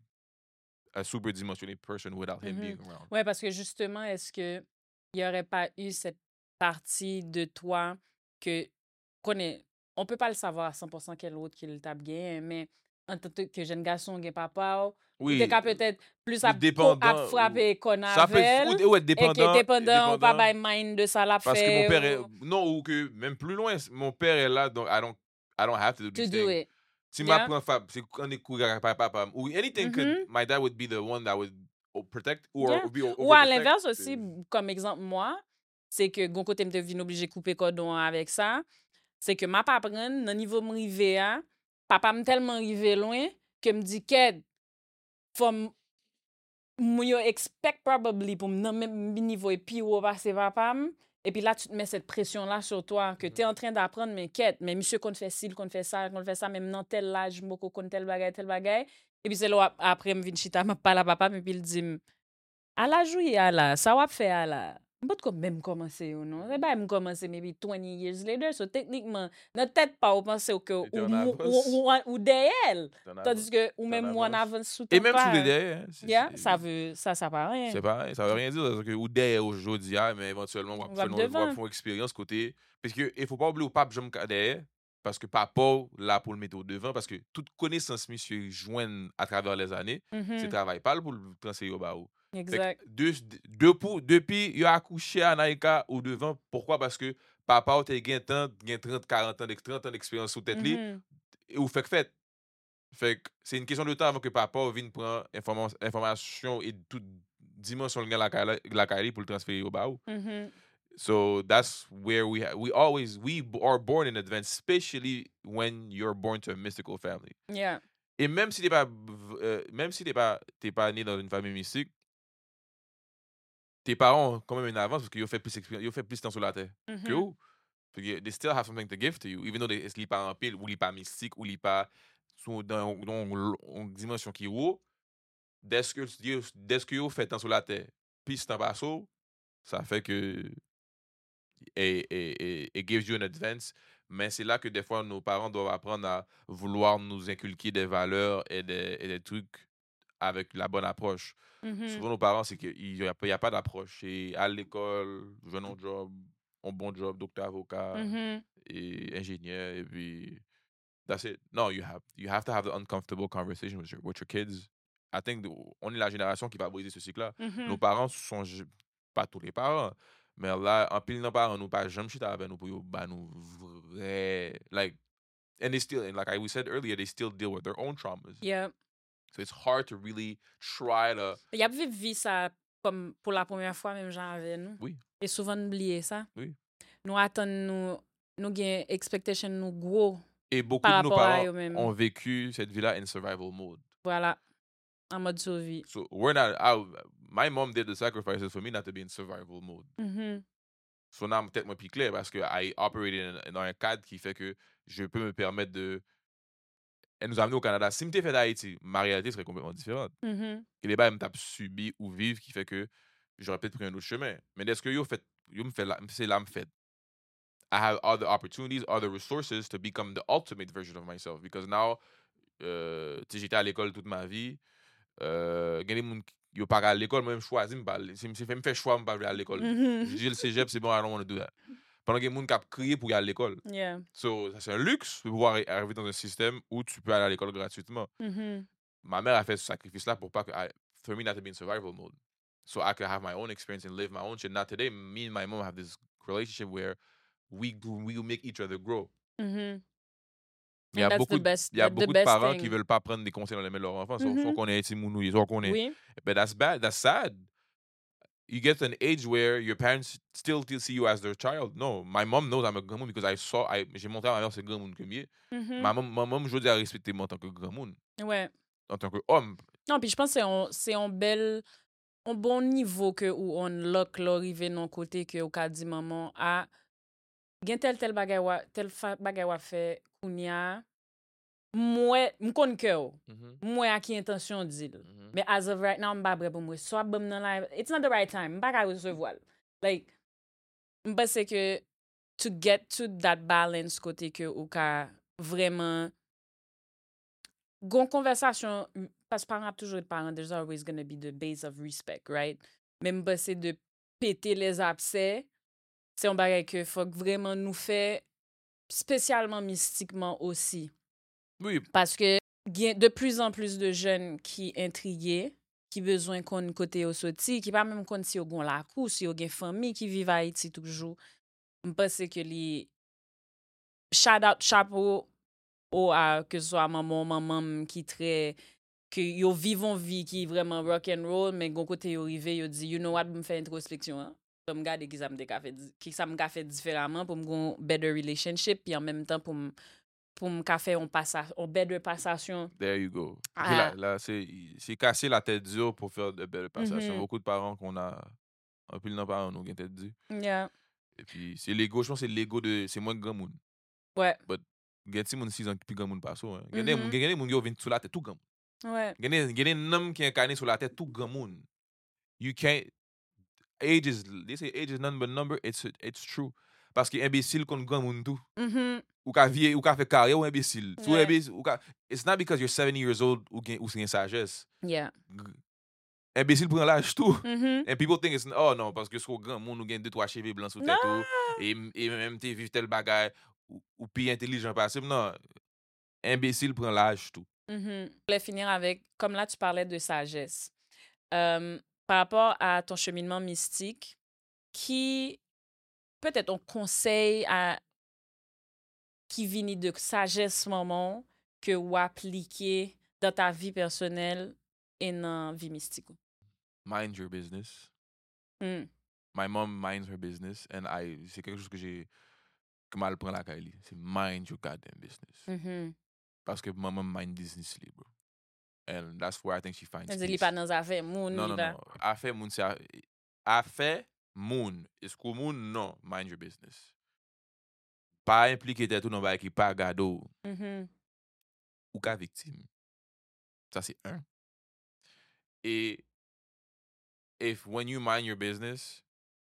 a super dimensioned person without him mhm. being around. Ouais, parce que justement, est-ce que il y aurait pas eu cette partie de toi que qu'on est, on peut pas le savoir à cent pour cent quel autre qu'il t'a bien, mais en tant que jeune garçon, gen papa, ou ou t'es Oui, qu'à peut-être plus plus à, ko- à dépendant. ou- frapper qu'on Ça peut avait, ou, ou être et que dépendant, dépendant ou pas dépendant. by mind de ça l'a Parce que mon fait, père est. ou Non, ou que même plus loin, mon père est là, donc I don't, I don't have to do to these do things. it. Si Yeah? m'apprend fab, c'est quand est courir avec papa, papa, ou anything could, Mhm. my dad would be the one that would o- protect or, Yeah. or be o- Ou à overprotect. l'inverse aussi, C'est- comme exemple, moi, c'est que gon côté m'te vin obligé couper cordon avec ça, c'est que ma pa pren nan niveau m'rive a, papa m tellement rive loin que me dit qu'elle from m yo expect probably pour m nan même niveau et puis ou passer papa m, et puis là tu te mets cette pression là sur toi que tu es en train d'apprendre mais quête mais monsieur qu'on fait ci, qu'on fait ça, qu'on fait ça même dans tel âge moko qu'on tel bagay tel bagay et puis c'est là après me vinn chita m'a parler à papa mais puis il dit m, à la jouer à la, ça va faire à la. Pas comme même commencer ou non. C'est pas même commencer maybe twenty years later. So techniquement, notre tête pas ou penser que ou, T'es en ou, avance. ou, ou, ou derrière. T'es en avance. Tandis que ou T'es en même ou en avance. avance sous Et ton même sous des pas. derrière. hein, c'est- Yeah, c'est- ça veut ça ça pas rien. C'est pareil, ça veut rien dire. Parce que ou derrière aujourd'hui, ah, mais éventuellement, on va On va faire une devant. faire une expérience côté. Parce qu'il ne faut pas oublier au pape, j'aime derrière. Parce que papa, là, pour le mettre au devant, parce que toute connaissance, monsieur, joigne à travers les années, Mhm, c'est travail pas pour le transférer au bas. Fait que exact. deux, deux pour, depuis, il a accouché à Naïka au devant. Pourquoi? Parce que papa a gagné trente, quarante ans, d'ex- trente ans d'expérience sous tête, li, Mhm, et ou fait que fait. Fait que c'est une question de temps avant que papa vienne prendre informa- information et toute dimension de la Kali- la Kali pour le transférer au bas. mhm. So that's where we ha- we always we b- are born in advance, especially when you're born to a mystical family. Yeah. Et même si t'es pas v- euh, même si t'es pas t'es pas né dans une famille mystique, tes parents ont quand même une avance parce qu'ils ont fait plus expéri- ils ont fait plus de temps sur la terre que Mhm, vous. Fait que they still have something to give to you, even though they ne pas en pile ou li pas mystique ou li pas sous dans dans une dimension qui est haut. Dès que Dieu dès que vous fait temps sur la terre, puis temps passe, ça fait que et, et, et, it gives you an advance. Mais c'est là que des fois, nos parents doivent apprendre à vouloir nous inculquer des valeurs et des, et des trucs avec la bonne approche. mhm, Souvent, nos parents, c'est qu'il n'y a, pas- il y a pas d'approche. C'est à l'école, jeune au job, un bon job, docteur, avocat mhm. et ingénieur. Et puis, that's it. No, you have, you have to have the uncomfortable conversation with your, with your kids. I think the- on est la génération qui va briser ce cycle-là. Mhm. Nos parents sont j- pas tous les parents, mais là, en pile, nos parents nous pas jamais chita avec nous pour yo ba nous vrai like and they still and like I we said earlier they still deal with their own traumas. Yeah. So it's hard to really try to Il y a vécu ça comme pour la première fois même genre avec nous. oui, Et souvent, n'oubliez ça. Oui. Nous attendons, nous, nous avons expectation nous gros Et beaucoup par de nos rapport à parents eux-mêmes. ont vécu cette vie-là in survival mode. Voilà. En mode survie. So we're not. I, my mom did the sacrifices for me not to be in survival mode. Mm-hmm. So now peut-être moins plus clair parce que I operated in- dans un cadre qui fait que je peux me permettre de. Elle nous a amenés au Canada. Si je fait d'Haïti, ma réalité serait complètement différente. Mm-hmm. Et les bails me tapent subi ou vivre qui fait que j'aurais peut-être pris un autre chemin. Mais est-ce que yo fait, yo me fait là, c'est là me fait. I have other opportunities, other resources to become the ultimate version of myself because now, euh, tu sais, j'étais à l'école toute ma vie. Euh, gen des moun qui- yo pas à l'école, moi-même choisi, m'pa- si me fait me faire choix, m'pa aller à l'école. Mhm. Je dis le cégep, c'est bon, I don't want to do that. Pendant qu'il y a des gens qui ont crié pour y aller à l'école. Yeah. So, ça, c'est un luxe de pouvoir arriver dans un système où tu peux aller à l'école gratuitement. Mm-hmm. Ma mère a fait ce sacrifice-là pour pas que, I, for me not to be in survival mode. So I could have my own experience and live my own shit. Now today, me and my mom have this relationship where we we make each other grow. Mm-hmm. Il y a And that's beaucoup, the best, il y a the, the beaucoup de best parents thing. qui veulent pas prendre des conseils dans les mains de leurs enfants. Sauf Mhm. qu'on est petit mounouille, sauf qu'on est. Oui. But that's bad. That's sad. You get to an age where your parents still still see you as their child. No, my mom knows I'm a grand monde because I saw. I, j'ai montré à ma mère c'est grand monde que mieux. Mhm. Ma mom, ma mom, je dis à respecter moi en tant que grand monde, Ouais. en tant que homme. Non, puis je pense que c'est un, c'est un bel, un bon niveau que où on lock l'arrivée non côté que ou ka di maman a gen tel tel bagay wa tel fa, bagay wa fait kounya moi m'kon ke ou Mhm. moi a ki intention dil. Mhm. Mais as of right now m'ba bre pour moi soit bam nan la it's not the right time m'ba ka recevoir. Like m'ba c'est que to get to that balance côté que ou ka vraiment gon conversation parce que parents a toujours été parents there's always going to be the base of respect, right? Même pas c'est de péter les abcès, c'est un bagage que faut que vraiment nous faire spécialement mystiquement aussi. Oui. Parce que y a de plus en plus de jeunes qui intrigués, qui besoin qu'on côté au sorti, qui pas même qu'on si au gon la cour, si au gen famille qui vivent à Haïti toujours. Je pense que les shout out chapeau ou à que ce soit maman maman qui très que yo vivons vie qui vraiment rock and roll mais gon côté yo rivé yo dit you know what me faire introspection hein pour me garder qui ça me fait qui ça me fait différemment pour me gon better relationship puis en même temps pour me pour me faire un passage un better passation. There you go. Ah. Là, là c'est c'est casser la tête dure pour faire de belles passations. Mhm. Beaucoup de parents qu'on a un peu de parents nous ont tête dure. Yeah. Et puis c'est l'ego, je pense que c'est l'ego de c'est moins grand monde. Ouais. But gen ti moun six ans plus grand monde pas ça. Gen des Mhm. moun gen des moun yo vinn sous la tête tout grand. Ouais. Gen des gen des nom qui incarné sur la tête tout grand monde. You can't age is they say age is none but number. It's it's true. Parce que imbécile contre grand monde tout. Mhm. Ou ka vie ou ka fait carrière ou imbécile. So Ouais. imbécile ou ka it's not because you're seventy years old ou gen ou c'est une sagesse. Yeah. Imbécile prend l'âge tout. Mhm. And people think it's oh non parce que c'est grand monde ou gen deux trois cheveux blancs sur tête Non. ou et et même t'es vivre tel bagage ou, ou plus intelligent possible non. Imbécile prend l'âge tout. Mhm. Je voulais finir avec, comme là, tu parlais de sagesse. Euh, par rapport à ton cheminement mystique, qui, peut-être, on conseille à qui vient de sagesse moment que ou appliquer dans ta vie personnelle et dans la vie mystique? Mind your business. Mm. My mom minds her business and I c'est quelque chose que j'ai que mal prend la Kylie. C'est mind your goddamn business. Mm-hmm. Parce que maman mind business libre. And that's where I think she finds Elle peace. n'est pas dans affaires moun. Non, li non, pa- non. Affaire moun, c'est affaire moun. Est-ce que moun, non. Mind your business. Pas impliqué tête tout dans bail qui pas gado Mhm. ou ka victime. Ça c'est un. Et if when you mind your business,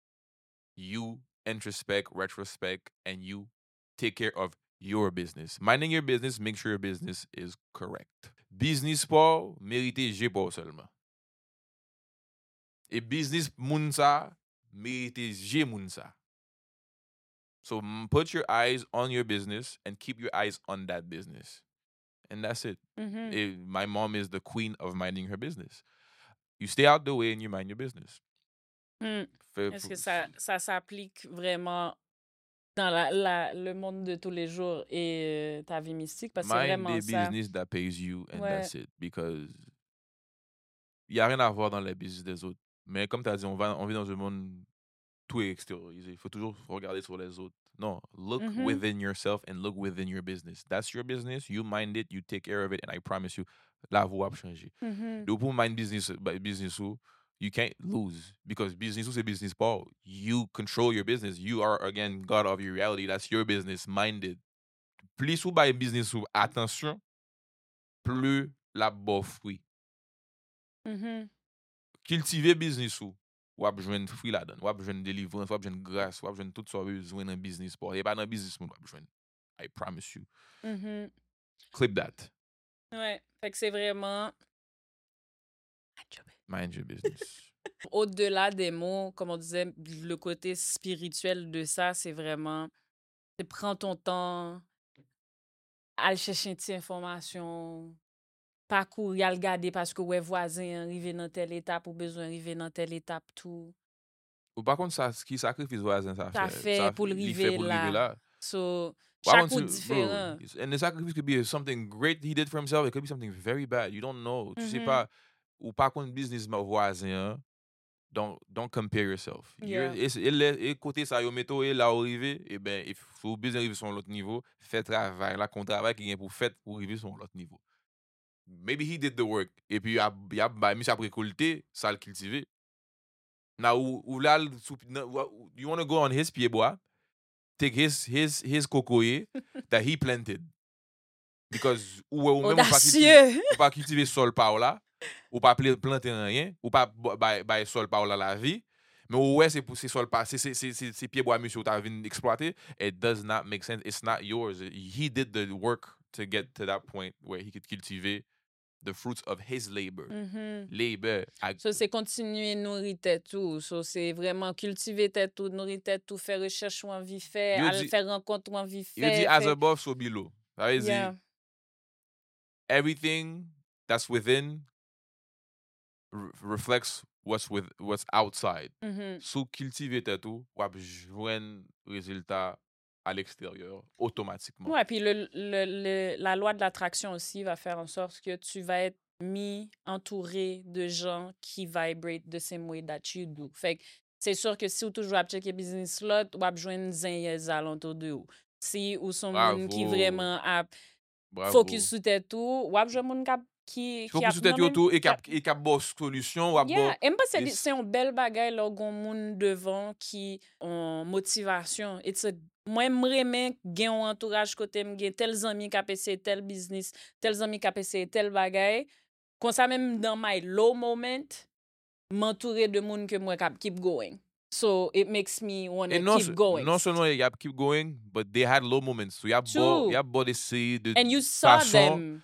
you introspect, retrospect, and you take care of your business. Minding your business, make sure your business is correct. Business pas, mérite G pas seulement. Et business moun sa, mérite G moun sa. So mm, put your eyes on your business and keep your eyes on that business. And that's it. Mhm. It- my mom is the queen of minding her business. You stay out the way and you mind your business. Mm. Fait- Est-ce que ça, ça s'applique vraiment dans la, la, le monde de tous les jours et euh, ta vie mystique? Parce que c'est Mind vraiment the ça. business that pays you and Ouais. that's it. Because il n'y a rien à voir dans les business des autres. Mais comme tu as dit, on, va, on vit dans un monde tout est extériorisé. Il faut toujours regarder sur les autres. Non, look Mhm. within yourself and look within your business. That's your business. You mind it, you take care of it, and I promise you, la vie va changer. Mhm. Donc, pour mind business, bah, business ou, you can't lose because business ou c'est business pas. You control your business. You are, again, God of your reality. That's your business. Mind it. Plus ou by business ou, attention, plus la bof fruit. Mhm. Cultiver business ou, ou ap jwenn fruit la donne, ou ap jwenn délivrance, ou ap jwenn grâce, ou ap jwenn tout ça besoin dans business pour. Et pas dans business moun ou ap jwenn. I promise you. Mhm. Clip that. Ouais. Fait que c'est vraiment Mind your business. au-delà des mots, comme on disait, le côté spirituel de ça, c'est vraiment c'est prends ton temps, aller chercher une petite information, pas courir à le garder parce que ouais voisin arrivé dans telle étape ou besoin arriver dans telle étape tout. Ou par contre, ça, qui sacrifice voisin ça Ça fait, fait ça, pour le il fait river pour le river là. là. So, Par chaque contre, ou si- bro, différent. and the sacrifice could be something great he did for himself, it could be something very bad. You don't know. Tu sais Mhm. pas, ou par contre, business ma voisin, hein, don't, don't compare yourself. You're, Yeah. et, et, le- et côté ça, yo meto, et là, arrivé, et ben, il faut bien arriver sur l'autre niveau, fait travail, là, qu'on travaille, qui vient pour faire, pour arriver sur l'autre niveau. Maybe he did the work, et puis, il a, il a, bah, mis à récolter, ça le cultiver. Now, ou, ou là, le sou- na- ou- you want to go on his pied bois, take his, his, his cocoyer that he planted. Because, ou, ou même, ou pas cultiver, Audacieux. ou pas cultiver sol par là, ou pas pla- planter rien, ou pas bay, bay sol par là la vie, mais ouais, c'est pour ces sol par, c'est, c'est, c'est, c'est, c'est pieds bois, monsieur, t'as venu exploiter, it does not make sense, it's not yours. He did the work to get to that point where he could cultivate the fruits of his labor. Mhm. Labor. ag- So, c'est continuer nourrir tête tout. So, c'est vraiment cultiver tête tout, nourrir tête tout, faire recherche ou envie faire, Yo aller dit, faire rencontre ou envie yo dit faire. as faire- above, so below. Ça veut dire, Yeah. everything that's within re- reflects what's with what's outside. Mhm. Sous cultiver tête tout, ou ap jwenn résultat à l'extérieur automatiquement. Ouais, puis le, le, le- la loi de l'attraction aussi va faire en sorte que tu vas être mis, entouré de gens qui vibrate the same way that you do. Fait que c'est sûr que si ou toujours ap checker business lot, ou ap jwenn zanyez alentour de ou. Si ou son moun qui Bravo. vraiment ap Bravo. focus sur tête tout, ou ap jwenn moun kap qui Faut qui que ap sou tête nan yo men- tout et qui ap- kap et kap bo solution ou ap bo. Yeah, et m'pas c'est des- c'est un bel bagay lò gon moun devant qui en motivation. It's a moi m'remen gen un entourage côté m gen tel zami k'ap essayer tel business, tel zami k'ap essayer tel bagay. Kon sa même dans my low moment, m'entourer de moun que moi k'ap keep going. So it makes me want Et to non, keep going. non seulement y a keep going, but they had low moments. So y a bo, True. y a bo d'essayer de And you saw façon, them.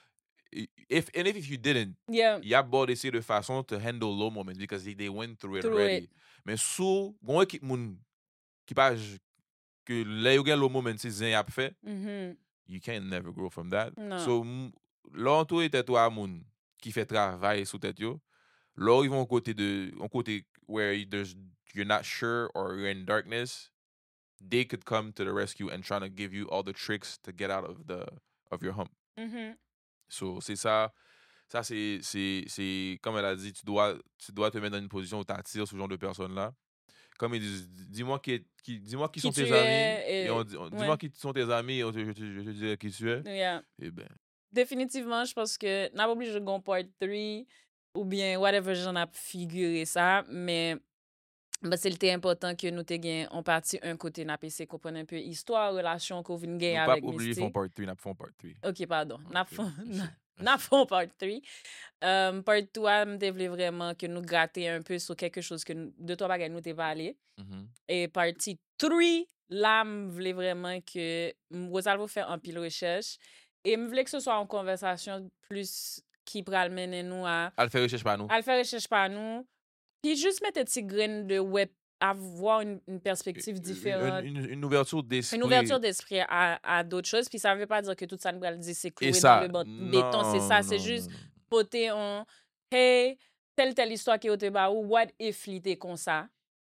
if and if you didn't, Yeah, y a bo d'essayer de façon to handle low moments because they, they went through it through already. it. Mais sou, gon ekip moun ki pa j- que le yo gen low moments si zin ap fait, Mhm. you can never grow from that. Non. So, m- lò entouré tèt ou a moun qui fait travail sous tèt yo, lò ils vont côté de, on côté where you- there's, you're not sure or you're in darkness, they could come to the rescue and trying to give you all the tricks to get out of the of your hump. Mhm. So, c'est ça. Ça, c'est, c'est, c'est, comme elle a dit, tu dois, tu dois te mettre dans une position où tu attires ce genre de personnes-là. Comme ils disent, dis-moi qui, qui, dis-moi qui, Qui sont tes tu amis, es, et et- on, dit- on- dis-moi ouais. qui sont tes amis, et on te- je, te, je te dirai qui tu es. Yeah. Eh ben, Définitivement, je pense que n'a pas obligé de gon part trois ou bien whatever j'en a figuré ça, mais bah, c'est le té important que nous te gen on parti un côté n'a essayé comprendre un peu histoire, relation qu'on vient gen nous pas avec oublier font Misty. part trois, n'a font part trois. OK, pardon. N'a Ok, fon merci, n'a merci. fon part trois. Euh, part trois, m'te vle vraiment que nous gratter un peu sur quelque chose que nous, de toi bagay nous te parlé. Mhm. Et partie trois, là, je voulais vraiment que Rosalvo fait un pile recherche. Et je voulais que ce soit une conversation plus qui pourrait mener nous à, Elle fait recherche par nous. à le faire recherche par nous. Puis juste mettre des petites graines de web, avoir une, une perspective Une, différente. une, une ouverture d'esprit. Une ouverture d'esprit à, à d'autres choses. Puis ça ne veut pas dire que tout ça nous va le dire c'est Et cloué dans ça, le bon- non, béton. C'est ça, c'est non, juste non, non. poter en hey, telle telle histoire qui est au débat ou what if li te comme ça.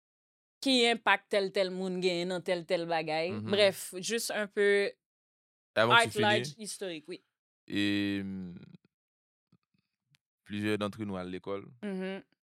Qui impacte tel tel moun gen dans tel tel bagay. Mhm. Bref, juste un peu Avant que art tu large finisses, historique, oui. et hum, plusieurs d'entre nous à l'école, Mhm.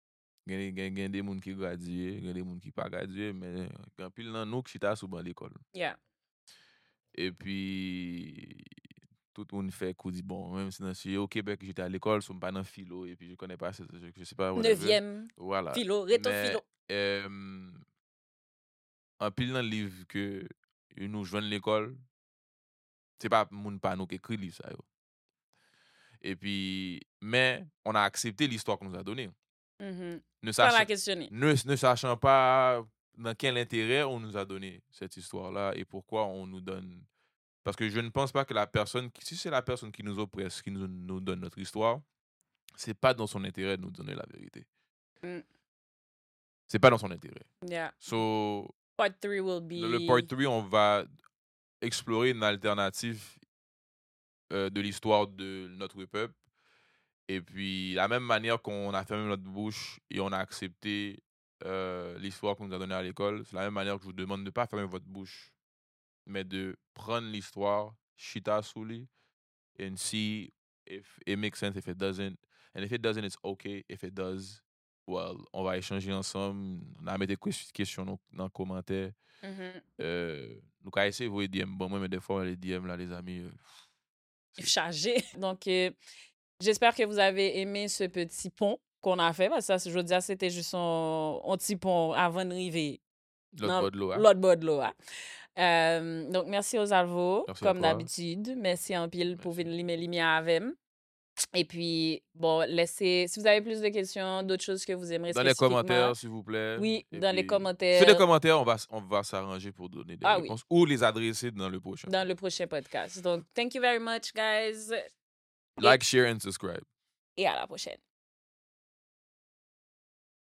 Gen gen gen des moun qui gradué, gen des moun qui pas gradué, mais en pile nan nous qui chita sous ban l'école. Yeah. Et puis tout le monde fait coup dit bon, même si dans si au Québec j'étais à l'école, je suis pas dans philo et puis je connais pas je, je sais pas whatever. Neuvième. Voilà. Philo, réto Mais philo. euh, en pile dans le livre que nous joignent l'école, c'est pas moun pas nous qui écrit livre ça yo. Et puis mais on a accepté l'histoire qu'on nous a donnée. Mm-hmm. Ne Sans la sachant, questionner. ne, ne sachant pas dans quel intérêt on nous a donné cette histoire-là et pourquoi on nous donne. Parce que je ne pense pas que la personne, si c'est la personne qui nous oppresse, qui nous, nous donne notre histoire, c'est pas dans son intérêt de nous donner la vérité. Mm. C'est pas dans son intérêt. Yeah. So, Part three will be... dans le part trois, on va explorer une alternative euh, de l'histoire de notre peuple. Et puis, la même manière qu'on a fermé notre bouche et on a accepté euh, l'histoire qu'on nous a donnée à l'école, c'est la même manière que je vous demande de ne pas fermer votre bouche, mais de prendre l'histoire, chita sous lui, and see if it makes sense, if it doesn't. And if it doesn't, it's okay. If it does, well, on va échanger ensemble. On a mis des questions dans, dans les commentaires. Mm-hmm. Euh, nous allons essayer de vous D M. Bon, moi, mais des fois, les D M, là, les amis... Euh, chargé. Donc, euh, j'espère que vous avez aimé ce petit pont qu'on a fait. Parce que ça, je veux dire, c'était juste un, un petit pont avant d'arriver. L'autre bord de l'eau. L'autre bord de l'eau. Euh, donc, merci aux Alvo, merci comme d'habitude. Merci en pile merci. Pour venir limer lumière avec. Et puis, bon, laissez... Si vous avez plus de questions, d'autres choses que vous aimeriez dans les commentaires, s'il vous plaît. Oui, et dans puis, les commentaires. Sur les commentaires, on va, on va s'arranger pour donner des ah, réponses oui. ou les adresser dans le prochain. Dans le prochain podcast. Donc, thank you very much, guys. Like, et... share and subscribe. Et à la prochaine.